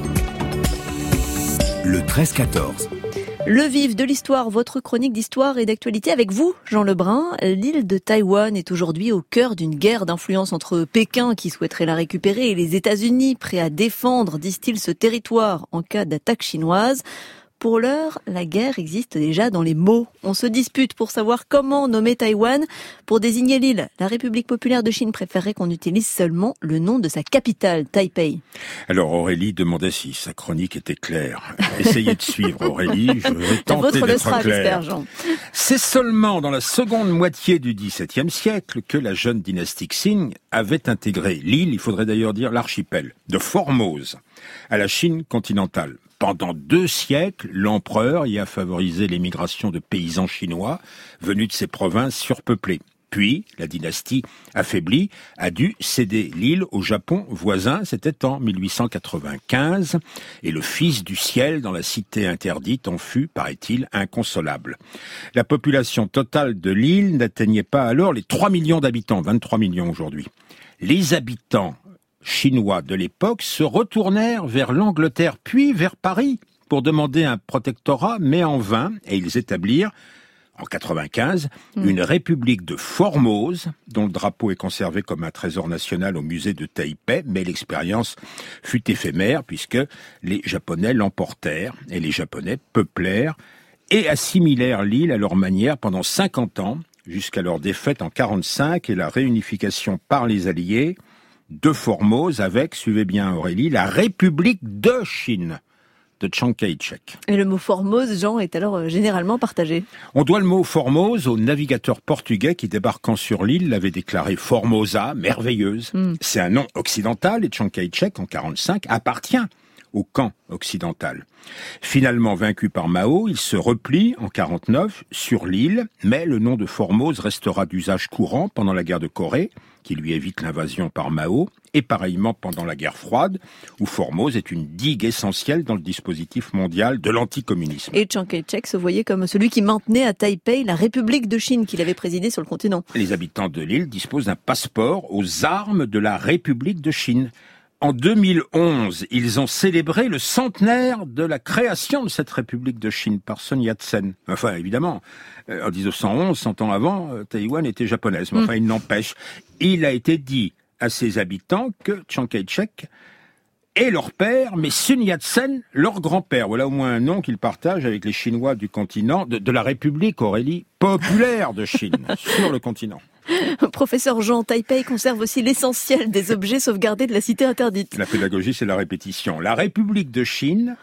[SPEAKER 4] le 13-14.
[SPEAKER 2] Le vif de l'histoire, votre chronique d'histoire et d'actualité avec vous, Jean Lebrun. L'île de Taïwan est aujourd'hui au cœur d'une guerre d'influence entre Pékin, qui souhaiterait la récupérer, et les États-Unis, prêts à défendre, disent-ils, ce territoire en cas d'attaque chinoise. Pour l'heure, la guerre existe déjà dans les mots. On se dispute pour savoir comment nommer Taïwan. Pour désigner l'île, la République populaire de Chine préférerait qu'on utilise seulement le nom de sa capitale, Taipei.
[SPEAKER 1] Alors Aurélie demandait si sa chronique était claire. Essayez de suivre Aurélie, je vais tenter d'être clair. C'est seulement dans la seconde moitié du XVIIe siècle que la jeune dynastie Qing avait intégré l'île, il faudrait d'ailleurs dire l'archipel, de Formose à la Chine continentale. Pendant 2 siècles, l'empereur y a favorisé l'émigration de paysans chinois venus de ces provinces surpeuplées. Puis, la dynastie affaiblie a dû céder l'île au Japon voisin, c'était en 1895, et le fils du ciel dans la cité interdite en fut, paraît-il, inconsolable. La population totale de l'île n'atteignait pas alors les 3 millions d'habitants, 23 millions aujourd'hui. Les habitants chinois de l'époque se retournèrent vers l'Angleterre puis vers Paris pour demander un protectorat, mais en vain, et ils établirent en 95 une république de Formose dont le drapeau est conservé comme un trésor national au musée de Taipei, mais l'expérience fut éphémère puisque les Japonais l'emportèrent et les Japonais peuplèrent et assimilèrent l'île à leur manière pendant 50 ans jusqu'à leur défaite en 45 et la réunification par les Alliés de Formose avec, suivez bien Aurélie, la République de Chine de Chiang Kai-shek.
[SPEAKER 2] Et le mot Formose, Jean, est alors généralement partagé.
[SPEAKER 1] On doit le mot Formose au navigateur portugais qui, débarquant sur l'île, l'avait déclaré Formosa, merveilleuse. C'est un nom occidental et Chiang Kai-shek, en 45, appartient au camp occidental. Finalement vaincu par Mao, il se replie en 49 sur l'île, mais le nom de Formose restera d'usage courant pendant la guerre de Corée, qui lui évite l'invasion par Mao, et pareillement pendant la guerre froide, où Formose est une digue essentielle dans le dispositif mondial de l'anticommunisme.
[SPEAKER 2] Et Chiang Kai-shek se voyait comme celui qui maintenait à Taipei la République de Chine qu'il avait présidée sur le continent.
[SPEAKER 1] Les habitants de l'île disposent d'un passeport aux armes de la République de Chine. En 2011, ils ont célébré le centenaire de la création de cette République de Chine par Sun Yat-sen. Enfin, évidemment, en 1911, 100 ans avant, Taïwan était japonaise. Mais enfin, il n'empêche, il a été dit à ses habitants que Chiang Kai-shek est leur père, mais Sun Yat-sen, leur grand-père. Voilà au moins un nom qu'ils partagent avec les Chinois du continent, de la République, Aurélie, populaire de Chine, sur le continent.
[SPEAKER 2] Professeur Jean, Taipei conserve aussi l'essentiel des objets sauvegardés de la cité interdite.
[SPEAKER 1] La pédagogie, c'est la répétition. La République de Chine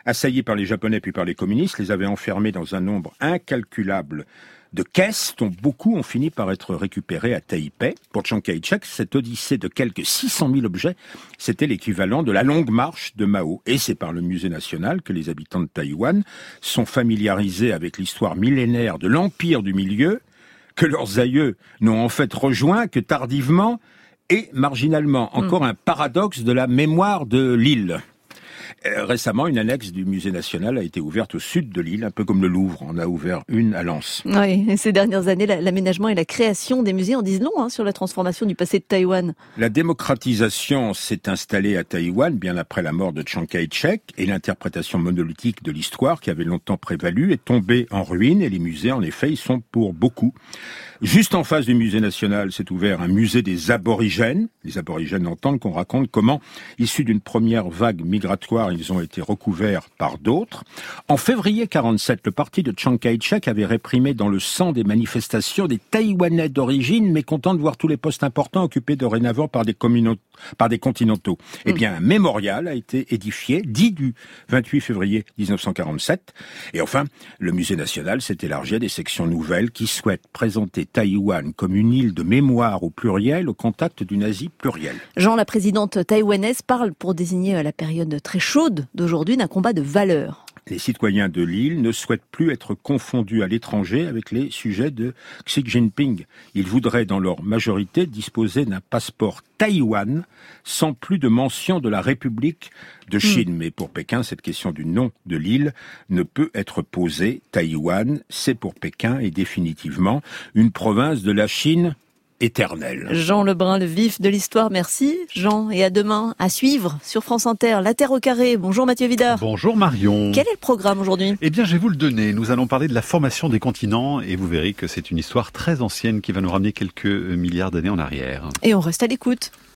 [SPEAKER 1] assaillis par les Japonais puis par les communistes, les avaient enfermés dans un nombre incalculable de caisses dont beaucoup ont fini par être récupérés à Taipei. Pour Chiang Kai-shek, cette odyssée de quelques 600 000 objets, c'était l'équivalent de la longue marche de Mao. Et c'est par le musée national que les habitants de Taïwan sont familiarisés avec l'histoire millénaire de l'Empire du Milieu, que leurs aïeux n'ont en fait rejoint que tardivement et marginalement. Encore un paradoxe de la mémoire de l'île. Récemment, une annexe du musée national a été ouverte au sud de l'île, un peu comme le Louvre en a ouvert une à Lens.
[SPEAKER 2] Oui, et ces dernières années, l'aménagement et la création des musées en disent long sur la transformation du passé de Taïwan.
[SPEAKER 1] La démocratisation s'est installée à Taïwan bien après la mort de Chiang Kai-shek et l'interprétation monolithique de l'histoire qui avait longtemps prévalu est tombée en ruine et les musées, en effet, y sont pour beaucoup. Juste en face du musée national s'est ouvert un musée des aborigènes. Les aborigènes entendent qu'on raconte comment, issus d'une première vague migratoire, ils ont été recouverts par d'autres. En février 1947, le parti de Chiang Kai-shek avait réprimé dans le sang des manifestations des Taïwanais d'origine, mécontents de voir tous les postes importants occupés dorénavant par des continentaux. Eh bien, un mémorial a été édifié, dit du 28 février 1947. Et enfin, le musée national s'est élargi à des sections nouvelles qui souhaitent présenter Taïwan comme une île de mémoire au pluriel, au contact d'une Asie plurielle.
[SPEAKER 2] Jean, la présidente taïwanaise, parle pour désigner la période très chaude d'aujourd'hui d'un combat de valeurs.
[SPEAKER 1] Les citoyens de l'île ne souhaitent plus être confondus à l'étranger avec les sujets de Xi Jinping. Ils voudraient, dans leur majorité, disposer d'un passeport Taïwan sans plus de mention de la République de Chine. Mais pour Pékin, cette question du nom de l'île ne peut être posée. Taïwan, c'est pour Pékin et définitivement une province de la Chine éternelle.
[SPEAKER 2] Jean Lebrun, le vif de l'histoire, merci Jean, et à demain, à suivre sur France Inter, La Terre au carré. Bonjour Mathieu Vidard.
[SPEAKER 9] Bonjour Marion.
[SPEAKER 2] Quel est le programme aujourd'hui ?
[SPEAKER 9] Eh bien, je vais vous le donner. Nous allons parler de la formation des continents et vous verrez que c'est une histoire très ancienne qui va nous ramener quelques milliards d'années en arrière.
[SPEAKER 2] Et on reste à l'écoute.